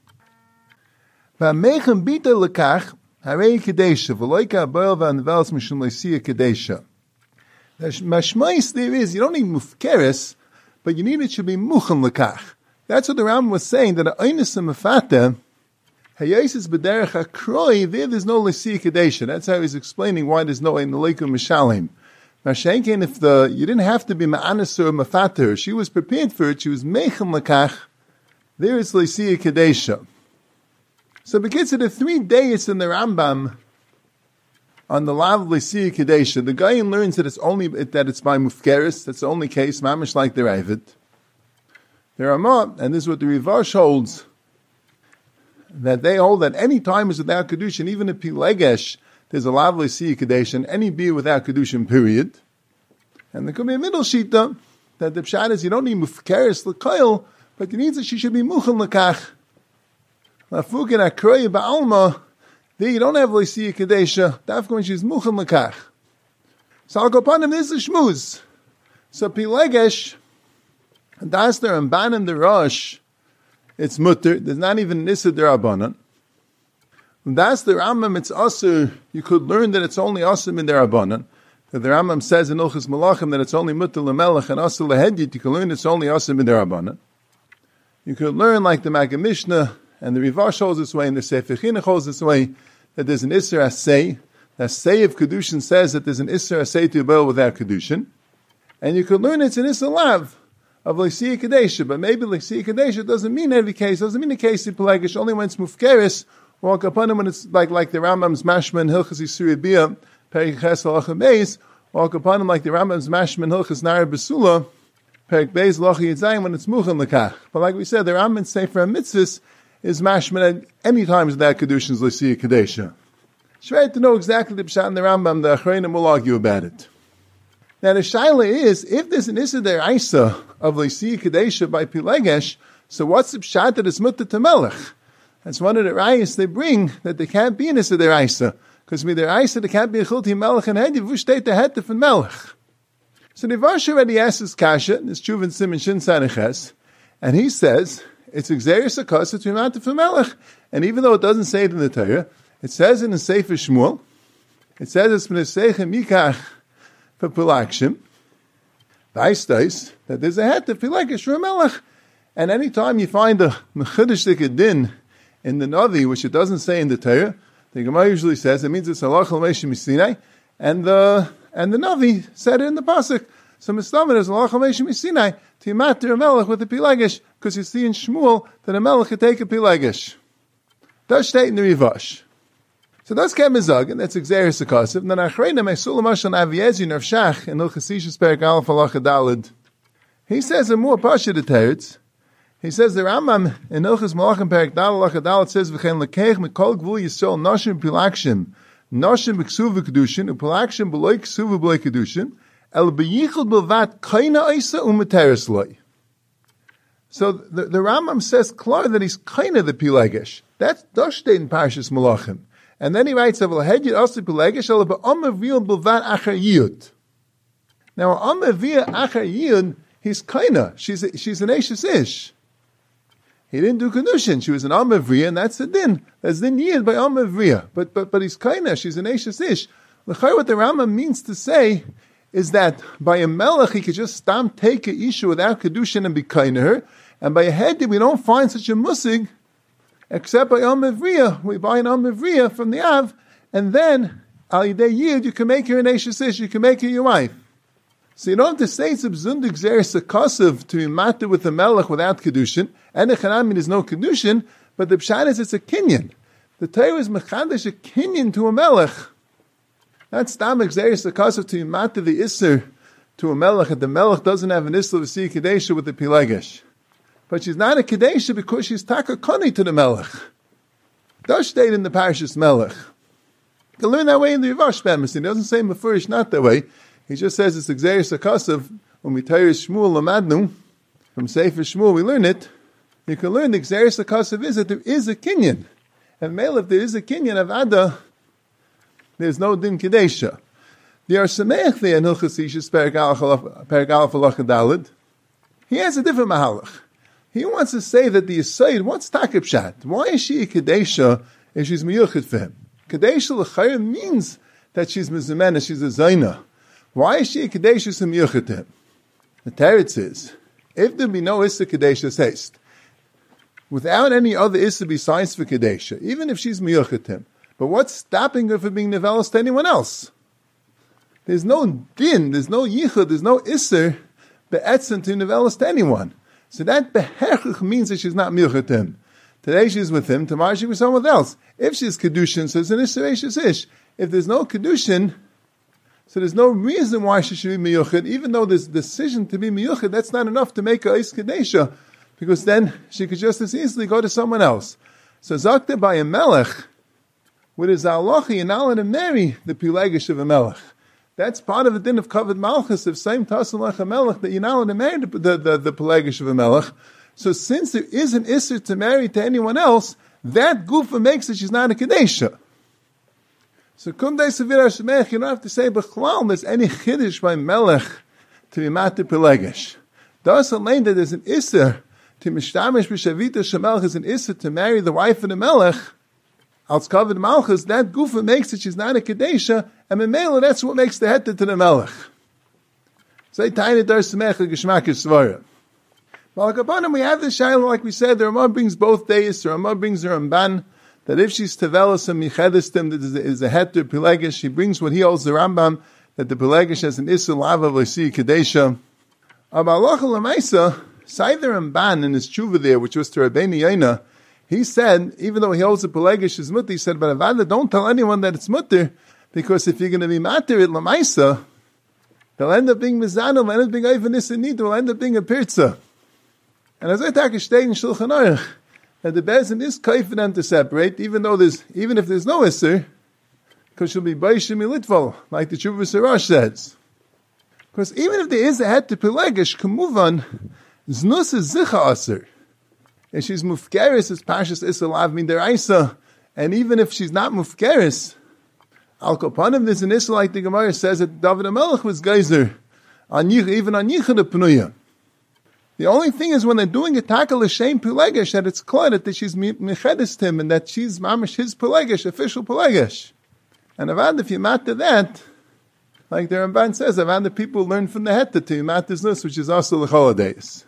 V'amechem bita lekach, harei Kadesha, v'loika aboil v'anvelos mishum leisiya Kadesha. The mashmais there is, you don't need Mufkeris, but you need it should be Muchem lekach. That's what the Rambam was saying, that Einus and Mefata, Hayasis B'derech HaKroi, there's no L'Siyah Kadesha. That's how he's explaining why there's no Ein Leikum Mishalim. Now, Shenken, if you didn't have to be Ma'anis or Mefata, she was prepared for it, she was Mechem Lekach, there is L'Siyah Kadesha. So, because of the 3 days in the Rambam, on the Lav L'Siyah Kadesha, the guy learns that it's by Mufkeris, that's the only case, Mamish like the Ravid. There are more, and this is what the Rivash holds, that they hold that any time is without Kedushin, even if Pilegesh, there's a lovely Siyah Kedushin, any beer without Kedushin, period. And there could be a middle shita, that the pshat is you don't need Mufkeris L'Koil, but it means that she should be Muchen L'Kach. Lafukin Akroye Ba'alma, there you don't have L'Siyah Kedusha, that's when she's Muchen L'Kach. So I'll go upon him, this is Shmuz. So Pilegesh, and that's the Ramban and the Rosh, it's mutter, there's not even Nissa Derabanan. And that's the Rambam, it's Asur, you could learn that it's only Asur in Derabanan. The Rambam says in Ilchas Malachim that it's only mutter L'Melech and Asur L'Hedyet, you can learn it's only Asur in Derabanan. You could learn like the Maggid Mishnah, and the Rivash holds this way, and the Sefer Chinuch holds this way, that there's an Isser Asay, that Say of Kedushin says that there's an Isser Asay to Yibel without Kedushin. And you could learn it's an Isser Lav of L'Siyah Kadesha, but maybe L'Siyah Kadesha doesn't mean every case, doesn't mean the case in Pelegesh, only when it's Mufkeris, walk upon him when it's like the Rambam's Mashman, Hilchas Yisur Biyah, Perek Ches Halacha Beis, walk upon him like the Rambam's Mashman, Hilchas Nar Besula, Perek Beis, Halacha Yid Zayin, when it's Muchen L'Kach. But like we said, the Rambam's Sefer HaMitzvos is Mashman at any times that Kedushin's L'Siyah Kadesha. It's right to know exactly the Pshat in the Rambam, the Achreinim will argue about it. Now the shaila is, if there's an Issa Deraisa of L'Siyah Kadesha by Pilegesh, so what's the Pshat that is Mutter to Melech? That's one of the Rayas they bring, that there can't be an Issa Deraisa. Because with the Deraisa, there can't be a Chilti Melech and Hedi, which state the Hetef and Melech. So the Vash already asks his Kasha, this Chuvin Siman Shin Saniches, and he says, it's Xerius Akos, it's Rimantif for Melech. And even though it doesn't say it in the Torah, it says in the Sefer Shmuel, it says it's Menesechem Mikach, for Pilakshim, Vaistais, that there's a het of Pilegesh for a Melech. And any time you find a Mechudesh Din in the Navi, which it doesn't say in the Torah, the Gemara usually says it means it's Halach L'Meshim Misinai, and the Navi said it in the Pasuk. So Mistamin is Halach L'Meshim Misinai to matter a Melech with the Pilegesh, because you see in Shmuel that a Melech could take a Pilegesh. That's state in the Rivash. So that's Kemizag, and that's Xerius Akosiv. And then Achreina Mesul Mashal Aviezi Nervshach in Ilchasishas Perek Aleph Halacha Daled. He says a more pasha the teretz. He says the Rambam in Ilchas Malachim Perek Daled Halacha Daled says V'chein Lekech Mikol Gvul Yisrael Noshim Pilakshim Noshim B'Ksuv V'Kedushin Upilakshim B'Loi Ksuv B'Loi Kedushin El beyichud bilvat kaina isa u'meteres loy. So the Rambam says klar that he's kaina the Pilegesh. That's steht in Parshas Malachim. And then he writes, "Aval hedjit also Pilegesh el be'amavil bilvat achar yiyud." Now, amavil achar yiyud, he's kaina. She's an Eishes Ish. He didn't do Kedushin. She was an Amavriya, and that's the din. That's din Yid by Amavriya. But he's kaina. She's an Eishes Ish. What the Rambam means to say is that by a melech he could just take a issue without Kedushin and be kaina her, and by a hedi we don't find such a musig except by Amavriya. We buy an Amavriya from the Av, and then al yidei Yid you can make her an Eishes Ish. You can make her your wife. So you don't have to say it's a b'zundig zeres akasiv to be matter with a melech without kedushin. And the chanami is no kedushin, but the pshat is it's a kinyan. The Torah is mechadish a kinyan to a melech. That's stamach zeres akasiv to be matter the iser to a melech, and the melech doesn't have an isla v'si kadesha with the pilegesh. But she's not a kadesha because she's taka koni to the melech. Does state in the parashas melech. You can learn that way in the Rivash Bemis. He doesn't say mefurish not that way. He just says it's Xeris Akasav. When we tell Shmuel Lamadnu, from Sefer Shmuel, we learn it. You can learn the Xeris Akasav is that there is a kinyan. And male, if there is a kinyan of Ada, there's no din Kedesha. There are Sameach there in Hilchas Ishus Perek Aleph Halacha Daled. He has a different mahalach. He wants to say that the Yisayid, what's Takib Shat? Why is she a Kedesha if she's Miyuchid for him? Kedesha L'chayr means that she's Mizumena, she's a Zaina. Why is she a Kadeshus and Miyuchatim? The Teretz is, if there be no Issa Kadeshus haste, without any other Issa besides for Kadesha, even if she's Miyuchatim, but what's stopping her from being Nevelos to anyone else? There's no din, there's no Yichud, there's no Isser be'etzen to Nevelos to anyone. So that Beherchuch means that she's not Miyuchatim. Today she's with him, tomorrow she's with someone else. If she's Kedushin, so it's an Isser Eishes Ish. If there's no Kedushin, so there's no reason why she should be miyuchid, even though there's decision to be miyuchid, that's not enough to make her Eis Kadesha, because then she could just as easily go to someone else. So Zakta by a melech, with his halacha, you're not allowed to marry the Pilegesh of a melech. That's part of the din of covered malchus, of same tassel like a melech, that you're not allowed to marry the Pilegesh of a melech. So since there is an Isser to marry to anyone else, that gufa makes it she's not a Kadesha. So Kumdei Sevir Hashemech, you don't have to say B'chlal, there's any chiddush by Melech to be matir Pilegesh. Thus alone that there's an Isser to Mishtamish B'Shavita Shemelech is an Isser to marry the wife of the Melech, als covered Malchus, that gufa makes it she's not a Kadesha, and Memela, that's what makes the heta to the Melech. Say Taina Dar Semech Geshmak Yisvara. Well, Kapanim, we have this Shiloh, like we said, the Ramah brings both days, the Ramah brings the Ramban, that if she's Tevelis and Michedistim, that is a heter Pilegesh, she brings what he holds the Rambam, that the Pilegesh has an Issa Lava V'si Kadesha. Abalacha Lamaisa, Sai the Ramban in his tshuva there, which was to Rabbeinu Yaina, he said, even though he holds the Pilegesh is mutter, he said, but Avada, don't tell anyone that it's mutter, because if you're going to be matir at Lamaisa, they'll end up being Mizana, they'll end up being Ivan Nissanid, they'll end up being a Pirza. And as I talk a shteg in Shulchan Aruch, that the Bezin is kaif for them to separate, even if there's no Isser, because she'll be Baishim Militval, like the Tshuva Sarash says. Because even if there is a head to Pilegesh, Kamuvan, Znus is Zicha Aser. And she's Mufkeris, as Pashas Issa Lav Min Deraisa, and even if she's not Mufkeris, Al Kopanim, there's an Issa like the Gemara says that David HaMelech was Geyser, even on Yichud Pnuya. The only thing is when they're doing a tackle L'Shem Pilegesh, that it's clear that she's Mechedist him, and that she's Mamish his Pilegesh, official Pilegesh. And Avad, if you matter that, like the Ramban says, Avad, the people learn from the Heta to matter this, which is also the holidays.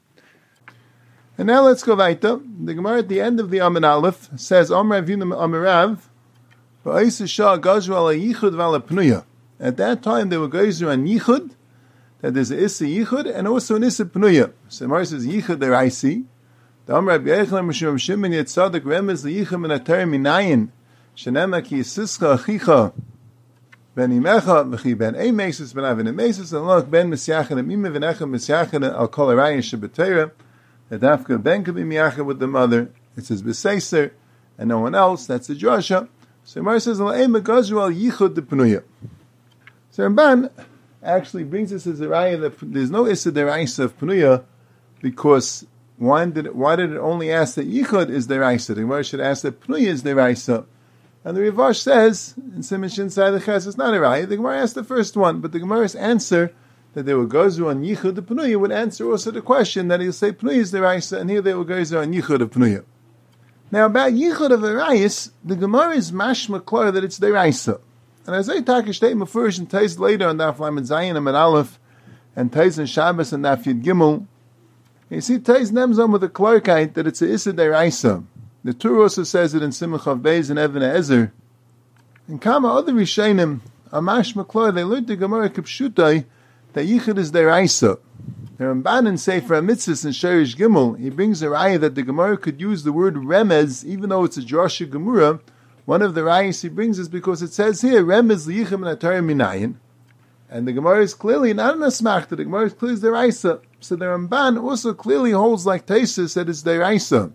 And now let's go weiter. The Gemara at the end of the Amin Aleph says, Amar Avinu Amirav, V'ayis Shah Gazru ala Yichud v'ala Pnuya. At that time they were Gazru on Yichud, that there's an Issa Yichud and also an Issa Pnuya. So Gemara says Yichud deraisi. The Amar Rabbi Yechon Mishum Shimon Yetzadik Remez LeYichud Min Ater Minayin Shenema Ki Yisischa Achicha Ben Imecha V'chi Ben Eimesis Ben Avin Eimesis and Loch Ben Misyachin Amime V'necha Misyachin Al Kol Arayin Shebetera. That Dafka Ben could be Miyachin with the mother. It says B'Seiser and no one else. That's the drasha. So Gemara says L'Eim Gazru Al Yichud de Pnuya. So Ramban actually brings us as a raya that there's no Issa Deraisa of Pnuya, because why did it only ask that Yichud is Deraisa? The Gemara should ask that Pnuya is Deraisa. And the Rivash says, in Siman Shin Side the Ches, it's not a raya. The Gemara asked the first one, but the Gemara's answer that they were gozu on Yichud of Pnuya would answer also the question that he'll say Pnuya is Deraisa, and here they were gozu on Yichud of Pnuya. Now about Yichud of Arayis, the Gemara is mashma klar that it's Deraisa. And as I talk state Mefurish and Tais later on Daf Lamed Zayin and Aleph, and Tais and Shabbos and Daf Yud Gimel, you see Tais nems on with a klarkite that it's a Issa Deraisa. The Torah also says it in Simon Chav Beis and Even Ezer. And Kama other Rishonim, a mashma klar, they learned the Gemara Kipshutai that Yichud is Deraisa. The Ramban in Sefer HaMitzvos in Sherish Gimel, he brings a raya that the Gemara could use the word remez, even though it's a Drasha Gemara. One of the rayas he brings is because it says here, remez liyichim n'atayr minayin. And the Gemara is clearly not an asmachta, the Gemara is clearly deraisa. So the Ramban also clearly holds like Taisus that it's deraisa.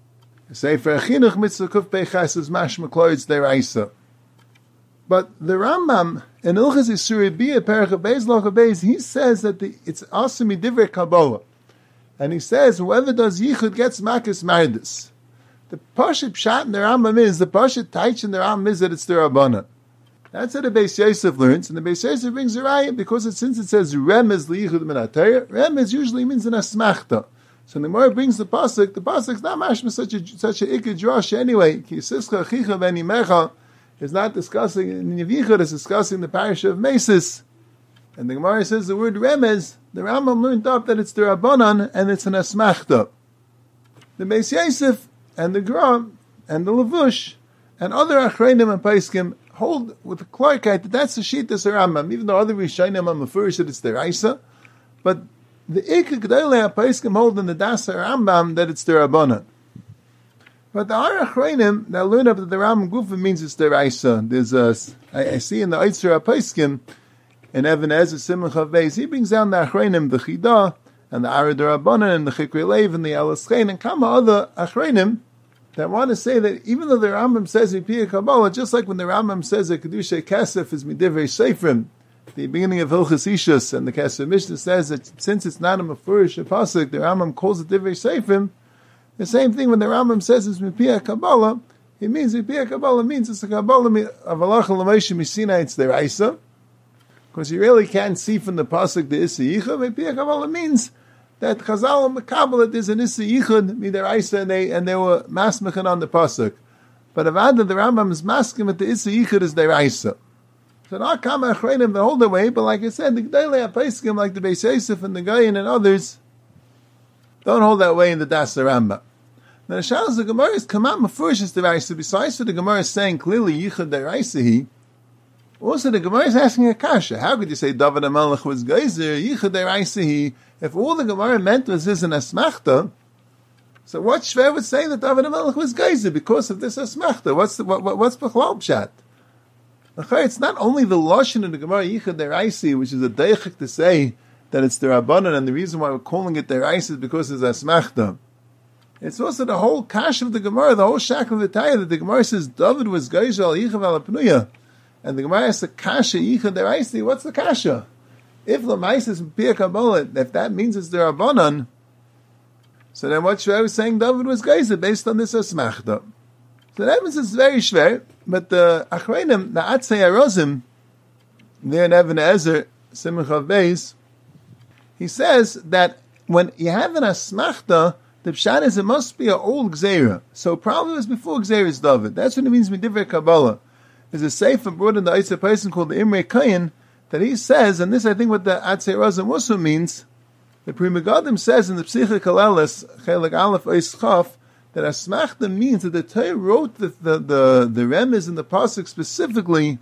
Sefer Chinuch Mitzvah Kuf Peichas is mashma klar, it's deraisa. But the Rambam in Ilchas Yisuri Bia Perach Beis Locha Beis, he says that it's awesome divrei Kabbalah, and he says whoever does Yichud gets Makis Mardis. The Pashat Pshat in the Rambam is the Pashat Taich in the Rambam is that it's the Rabbanan. That's what the Beis Yosef learns, and the Beis Yosef brings a raya because since it says Remez liyichud min atayr, Remez usually means an asmachta. So the Gemara brings the pasuk's not mashma such a ikad drosh anyway. Ki sischa chicha ben imecha is not discussing in Yevichud, it's discussing the parish of Mesis. And the Gemara says the word Remez, the Rambam learned up that it's the Rabbanan and it's an Asmachta. The Beis Yosef and the Gra and the Levush and other Achreinim and Paiskim hold with the Clarkite that that's the Shittas Rambam, even though other Rishonim are Mefurish that it's the Raisa. But the Ikka G'dayla Paiskim hold in the Dasa Rambam that it's the Rabbanan. But the Arachreinim that learn up that the Rambam Gufa means it's deraisa. There's I see in the Eitzur HaPaiskim in Even Ezer Simon Chav Beis, he brings down the Achreinim, the Chidah, and the Arad Rabbanan, and the Chikrei Lev, and the Alaschein, and Kama other Achreinim that want to say that even though the Rambam says Mipiyah Kabbalah, just like when the Rambam says that Kedushay Kesef is Midivrei Seifrim, the beginning of Hilchas Ishus, and the Kesef Mishnah says that since it's not a Mefurish Pasuk, the Rambam calls it Divrei Seifrim. The same thing when the Rambam says it's Mipiyah Kabbalah, it means Mipiyah Kabbalah means it's a Kabbalah of Allah L'Moshe Misina, it's their Isa, because you really can't see from the pasuk the Issa Yichud. Mipiyah Kabbalah means that Chazal and Mekabbalah there's an Issa Yichud mider Isa, and they were masmechan on the pasuk. But Avada the Rambam is masking that the Issa Yichud is their Isa. So not Kama Achreinim the whole way, but like I said, the G'dayla HaPaiskim like the Beis Yosef and the Gayin and others don't hold that way in the Dasa Rambam. Now the Shalos the Gemara is Kamat Mefurish is deraisa. Besides what the Gemara is saying clearly Yichud deraisa, also the Gemara is asking a kasha. How could you say David HaMelech was geyser Yichud deraisa if all the Gemara meant was this an asmachta? So what Shver would say that David HaMelech was geyser because of this asmachta? What's Bechlal Pshat? It's not only the lashon in the Gemara Yichud deraisa, which is a deichik to say that it's the Rabbanan, and the reason why we're calling it deraisa is because it's asmachta. It's also the whole kash of the Gemara, the whole shak of the Taya, that the Gemara says David was geyser al Yichud al Pnuya, and the Gemara asks the kasha Yichud deraisa. What's the kasha? If Lamais is Mipiyah Kabbalah, if that means it's the Rabbanan, so then what Shver was saying David was geyser based on this asmachta. So that means it's very shver. But the Achreinim, the Atzei Arozim, there in Even Ezer Simon Chav Beis, he says that when you have an asmachta, the pshat is it must be an old gzeira. So probably it was before gzeira's David. That's what it means Midivrei Kabbalah. There's a sefer brought in the Eitzah person called the Imrei Kayin that he says, and this I think what the Atzei Razim also means, the Pri Megadim says in the Psicha Kalelis, Chelik Aleph Eis Chaf, that asmachta means that the Torah wrote the remez in the pasuk specifically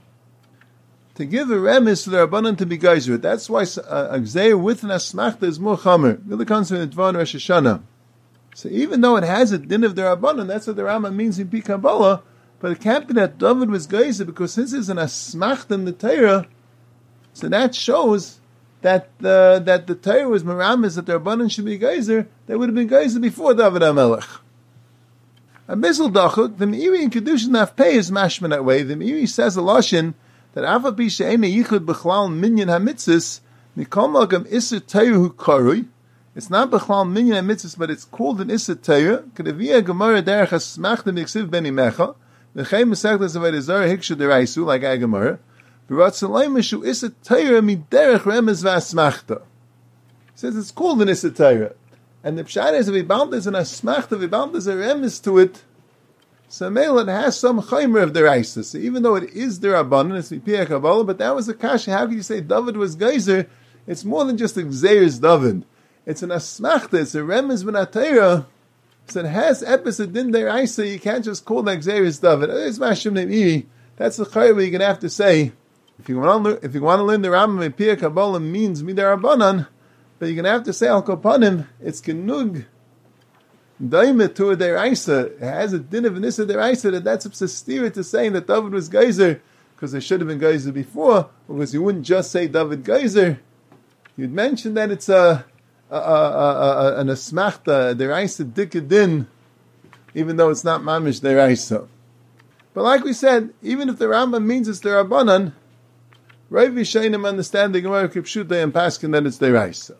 to give a remez to the Rabbanan to be geyser. That's why a gzeir with an asmachta is more chamer. It really comes from the Dvar Rosh Hashanah. So even though it has a din of the Rabbanan, that's what the Rambam means in Pi Kabbalah, but it can't be that David was geyser, because since there's an asmachta in the Torah, so that shows that the Torah was meramis that the Rabbanan should be geyser. They would have been geyser before David HaMelech. A Bizzle Dachuk, the Meiri in Kedushin Naf Pei is mashman that way. The Meiri says a lashon that Afa Pi She'ena Yichud B'chlal Minyan HaMitzvahs, Mikol Malkam Isser Torah Hu Karui. It's not B'chlal Minyan HaMitzvahs, but it's called an Isser Torah. Kedavia Gemara Derech HaSmachta Miksiv Beni Mecha, V'chem Mesechta Zaved Zara Hikshu Deraisu, like a Gemara. V'ratzalai Mishu Isser Torah Miderech Remez V'Asmachta. Says it's called an Isser Torah. And the Pshat is, if we bound this in a Smachta, we bound this a Remez to it, so Mela, it has some chaymer of deraisa. So even though it is derabanan, it's mipiyah kabbalah, but that was a kasha. How can you say David was geyser? It's more than just a gzeirs David. It's an asmachta. It's a remez v'natayra. So it has episode din deraisa. You can't just call that gzeirs David. It's mashim ne'iri. That's the chaymer you're gonna have to say. If you want to learn the Rambam mipiyah kabbalah means midarabanan, but you're gonna have to say al kopanim. It's genug. Daima to a deraisa, it has a din of an issa deraisa, that's a stira to saying that David was geyser, because there should have been geyser before, because you wouldn't just say David geyser. You'd mention that it's an asmachta, deraisa dikadin, even though it's not mamish deraisa. But like we said, even if the Rambam means it's derabanan, Rav Yishayim understand the Gemara Kipshuta and Paskin that it's deraisa.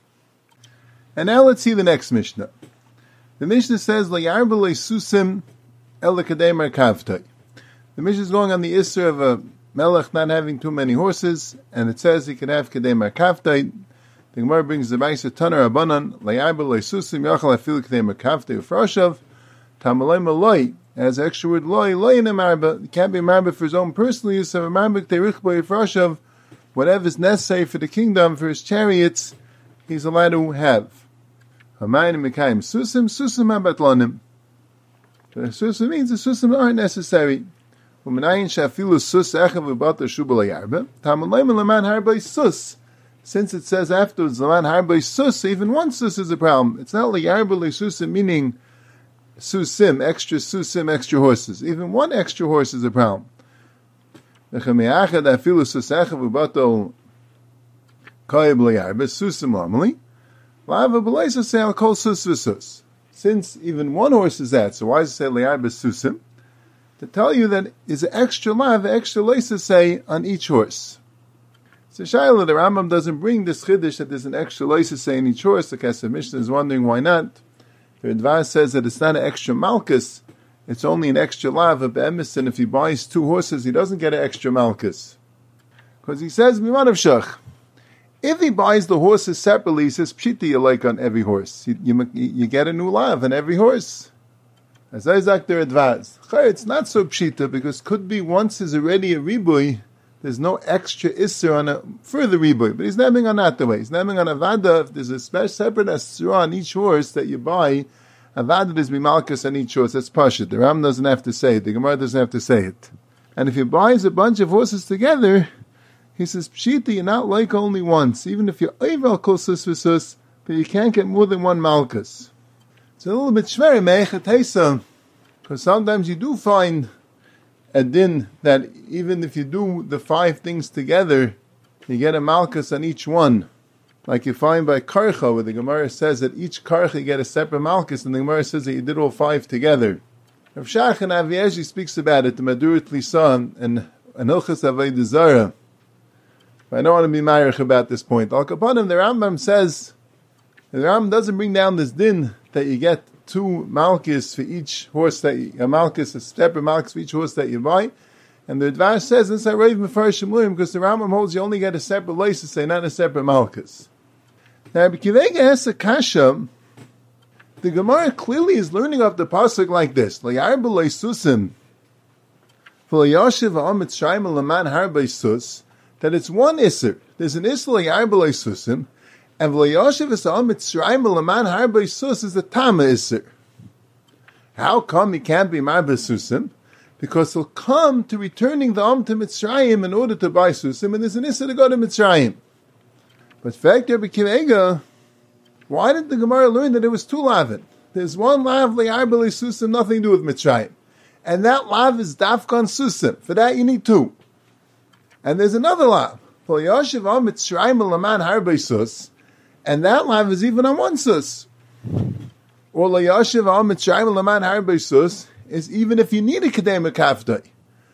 And now let's see the next Mishnah. The Mishnah says, "Layarba leisusim el kademar kavtay." The Mishnah is going on the issur of a melech not having too many horses, and it says he can have kademar kavtay. The Gemara brings the Baisa Tanar Abanan, "Layarba leisusim yachal afil kademar kavtay ufrashav tamalay malay." As extra word loy in a marba, it can't be a marba for his own personal use. Of a marba k'terich ufrashav, whatever is necessary for the kingdom for his chariots, he's allowed to have. Hamayim Mekayim Susim Habatlonim. Susim means the Susim aren't necessary. Umanayin Shafilu Sus Echav Ubata Shubala Yarba. Tamalayim Laman Harbay Sus. Since it says afterwards Laman Harbay Sus, even one Sus is a problem. It's not like Yarba Susim meaning Susim, extra horses. Even one extra horse is a problem. Nechameachad Afilu Sus Echav Ubata Kayib Layarba Susim normally. Since even one horse is that, so why does it say Le'ar Besusim? To tell you that is an extra lav, extra leisa say on each horse. So Shaila, the Rambam doesn't bring this chiddush that there's an extra leisa say on each horse. The Kesef Mishnah is wondering why not. The Radvar says that it's not an extra malchus, it's only an extra lav of be'emes, and if he buys two horses, he doesn't get an extra malchus. Because he says, Miman of Shach. If he buys the horses separately, he says, Pshita you like on every horse. You get a new lav on every horse. As Isaac there advised. It's not so Pshita, because could be once is already a ribui, there's no extra isser on a further ribui. But he's naming on that the way. He's naming on avada, if there's a special separate asra on each horse that you buy, avada there's bimalkas on each horse. That's pashut. The Ram doesn't have to say it. The Gemara doesn't have to say it. And if he buys a bunch of horses together, he says, Pshita, you're not like only once. Even if you're Eivel Kosus Visus, but you can't get more than one Malchus. It's a little bit shveri me'echet, because sometimes you do find a din that even if you do the 5 things together, you get a Malchus on each one. Like you find by Karcha, where the Gemara says that each Karcha you get a separate Malchus, and the Gemara says that you did all 5 together. Rav Shach and Aviyeshi speaks about it, the Madurat Lisan and Hilchas Avodah Zarah. I don't want to be ma'arich about this point. Al Kapanim, the Rambam says, the Rambam doesn't bring down this din that you get 2 malchus for each horse that you, a separate malchus for each horse that you buy. And the Dvar says, this I rave Mefarshim Lurim, because the Rambam holds you only get a separate license, say, not a separate malchus. Now, Rabbi Kivega asks a kasha, the Gemara clearly is learning off the pasuk like this, L'yar b'lei susim, v'l'yashiv ha'amet shayim l'man har b'sus, that it's one Isser. There's an Isser L'yar b'lei susim, and v'l'yashiv ha'amet shayim l'man har b'sus is the Tama Isser. How come he can't be mar b'susim? Because he'll come to returning the Am to Mitzrayim in order to buy Susim, and there's an Issa to go to Mitzrayim. But fact, Rabbi Kivega, why did the Gemara learn that it was 2 lavin? There's one lav L'yar b'lei Susim, nothing to do with Mitzrayim. And that lav is Dafkan Susim. For that you need 2. And there's another lav. V'yashiv Am Mitzrayim l'man har b'sus, and that lav is even on 1 sus. Or L'yashiv Am Mitzrayim l'man har b'sus, is even if you need a Kedem Kaftay.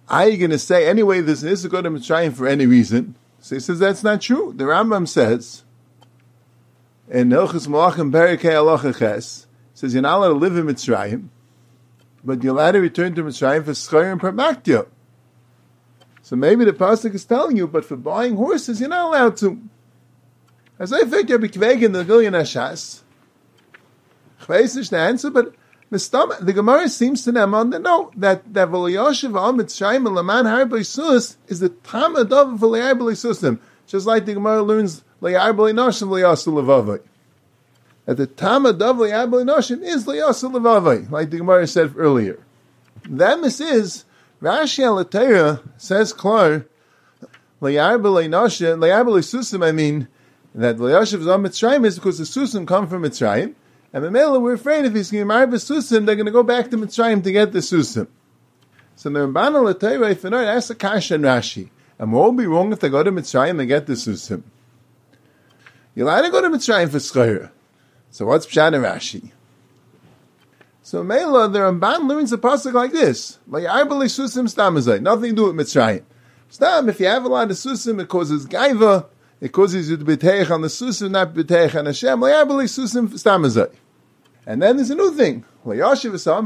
are you going to say, anyway, this is going to Mitzrayim for any reason? So he says that's not true. The Rambam says, in Hilchos Malachim Perikei Halacha Ches, says you're not allowed to live in Mitzrayim, but you're allowed to return to Mitzrayim for Schar and Permaktya. So maybe the pasuk is telling you, but for buying horses, you're not allowed to. As I think you're bekwegen the Gilyon Hashas. Chveis is the answer, but the Gemara seems to them on the note that V'layashiv al Mitzrayim Laman Har B'Isus is the Tamad of V'layar B'Isusim, just like the Gemara learns Layar B'Inoshim Layasu Levavai. That the Tamad of Layar B'Inoshim is Layasu Levavai, like the Gemara said earlier. That is Rashi al Torah says klar Layar B'Isusim. I mean that Layashiv al Mitzrayim is because the Susim come from Mitzrayim. And Mamela, we're afraid if he's going to marry the Susim, they're going to go back to Mitzrayim to get the Susim. So the Ramban al Torah Ifanor asks a kasha and Rashi, and will all be wrong if they go to Mitzrayim and get the Susim? You're allowed to go to Mitzrayim for Schar. So what's Pshat and Rashi? So Mamela, the Ramban learns a pasuk like this: Layar b'lei Susim stam azay, nothing to do with Mitzrayim. Stam, if you have a lot of Susim, it causes gaiva. It causes you to be teich on the Susim, not be teich on Hashem. Layar b'lei Susim stam azay. And then there's a new thing. Because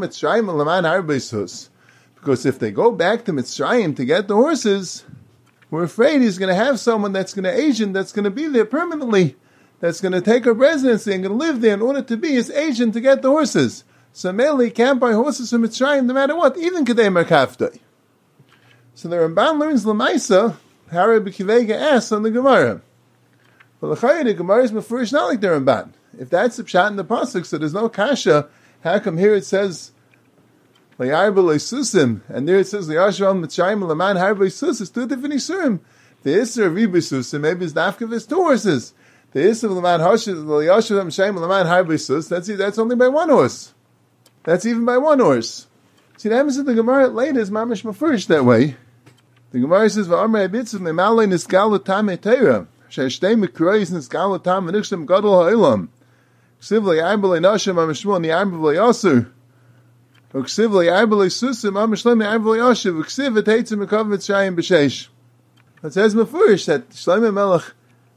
if they go back to Mitzrayim to get the horses, we're afraid he's going to have someone that's going to agent, that's going to be there permanently, that's going to take up residency and going to live there in order to be his agent to get the horses. So mainly he can't buy horses from Mitzrayim no matter what, even Kedei Merkavdei. So the Ramban learns Lamaisa, how Rabbi Kivega asks on the Gemara. Well, the Gemara is mefurish not like the Ramban. If that's the pshat in the pasuk, so there's no kasha. How come here it says Layar b'lei Susim, and there it says Layashiv al Mitzrayim Laman Har B'Isus? It's two different isurim. The isur of Susim maybe is dafka is two horses. The isur of Laman Layashiv al Mitzrayim Laman Har B'Isus, that's only by one horse. That's even by one horse. See, the emphasis of the Gemara later is mamish mefurish that way. The Gemara says V'amrei Abitzim Memalei Niskalu Tamei Teira. Sheshtei Mikrois Niskalu Tam V'Nichshem Gadol Ha'olam. Ksiv Layar b'lei Nashim Amishmul Niyar b'lei Yasur. Ksiv Layar b'lei Susim Amishlam Niyar b'lei Yasur. Ksiv V'Teitzim Mekav Mitzrayim B'Sheish. It says mefurish that Shlomo Melech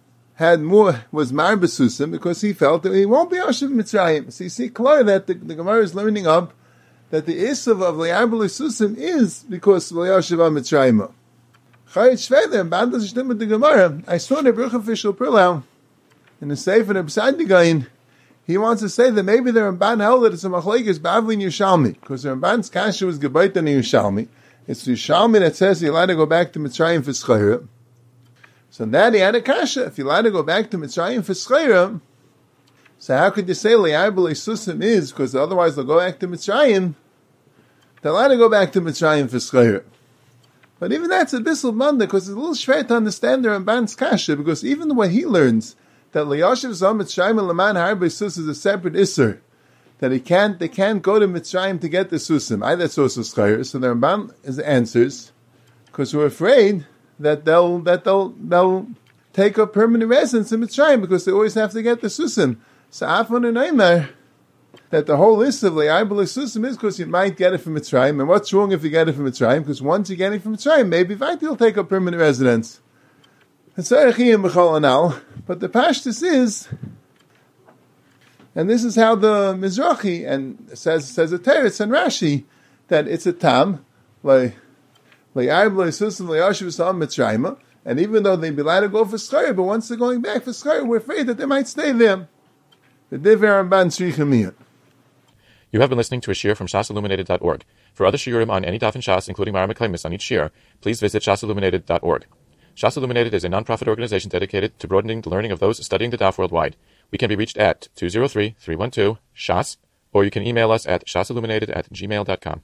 was mar b'Susim because he felt that he won't be Yashiv Mitzrayim. So you see clear that the Gemara is learning up that the Isav of Layar b'lei Susim is because Layashiv al Mitzrayim. Chayit Shveder, and Band doesn't with the Gemara. I saw the Bruch official Prillau in the Sefer of Psadigain. He wants to say that maybe the Ramban held that it's a machlekes Bavli and Yerushalmi, because the Ramban's kasha was gebayt in Yerushalmi. It's the Yerushalmi that says you're allowed to go back to Mitzrayim for Schar. So that he had a kasha. If you're allowed to go back to Mitzrayim for Schar, so how could you say Layar b'lei Susim is, because otherwise they'll go back to Mitzrayim. They're allowed to go back to Mitzrayim for Schar. But even that's a bissel manda, because it's a little schwer to understand the Ramban's kasha, because even the way he learns that Layashiv Zal Mitzrayim and Laman Har B'Isus is a separate isser, that they can't go to Mitzrayim to get the Susim. That's also Schar. So the Ramban answers, because we're afraid that they'll take up permanent residence in Mitzrayim, because they always have to get the Susim. So Afon and Eimer, that the whole list of Layar b'lei Susim is because you might get it from Mitzrayim. And what's wrong if you get it from Mitzrayim? Because once you get it from Mitzrayim, maybe you'll take up permanent residence. But the Pashtus is, and this is how the Mizrahi and says the Teretz and Rashi, that it's a tam, Layar b'lei Susim Layashiv Zal Mitzrayim, and even though they'd be allowed to go for Schar, but once they're going back for Schar, we're afraid that they might stay there. The Divrei Ramban Tzricha. You have been listening to a shiur from shasilluminated.org. For other shiurim on any daf in Shas, including Mara Meklemis on each shiur, please visit shasilluminated.org. Shas Illuminated is a non-profit organization dedicated to broadening the learning of those studying the daf worldwide. We can be reached at 203-312-SHAS, or you can email us at shasilluminated@gmail.com.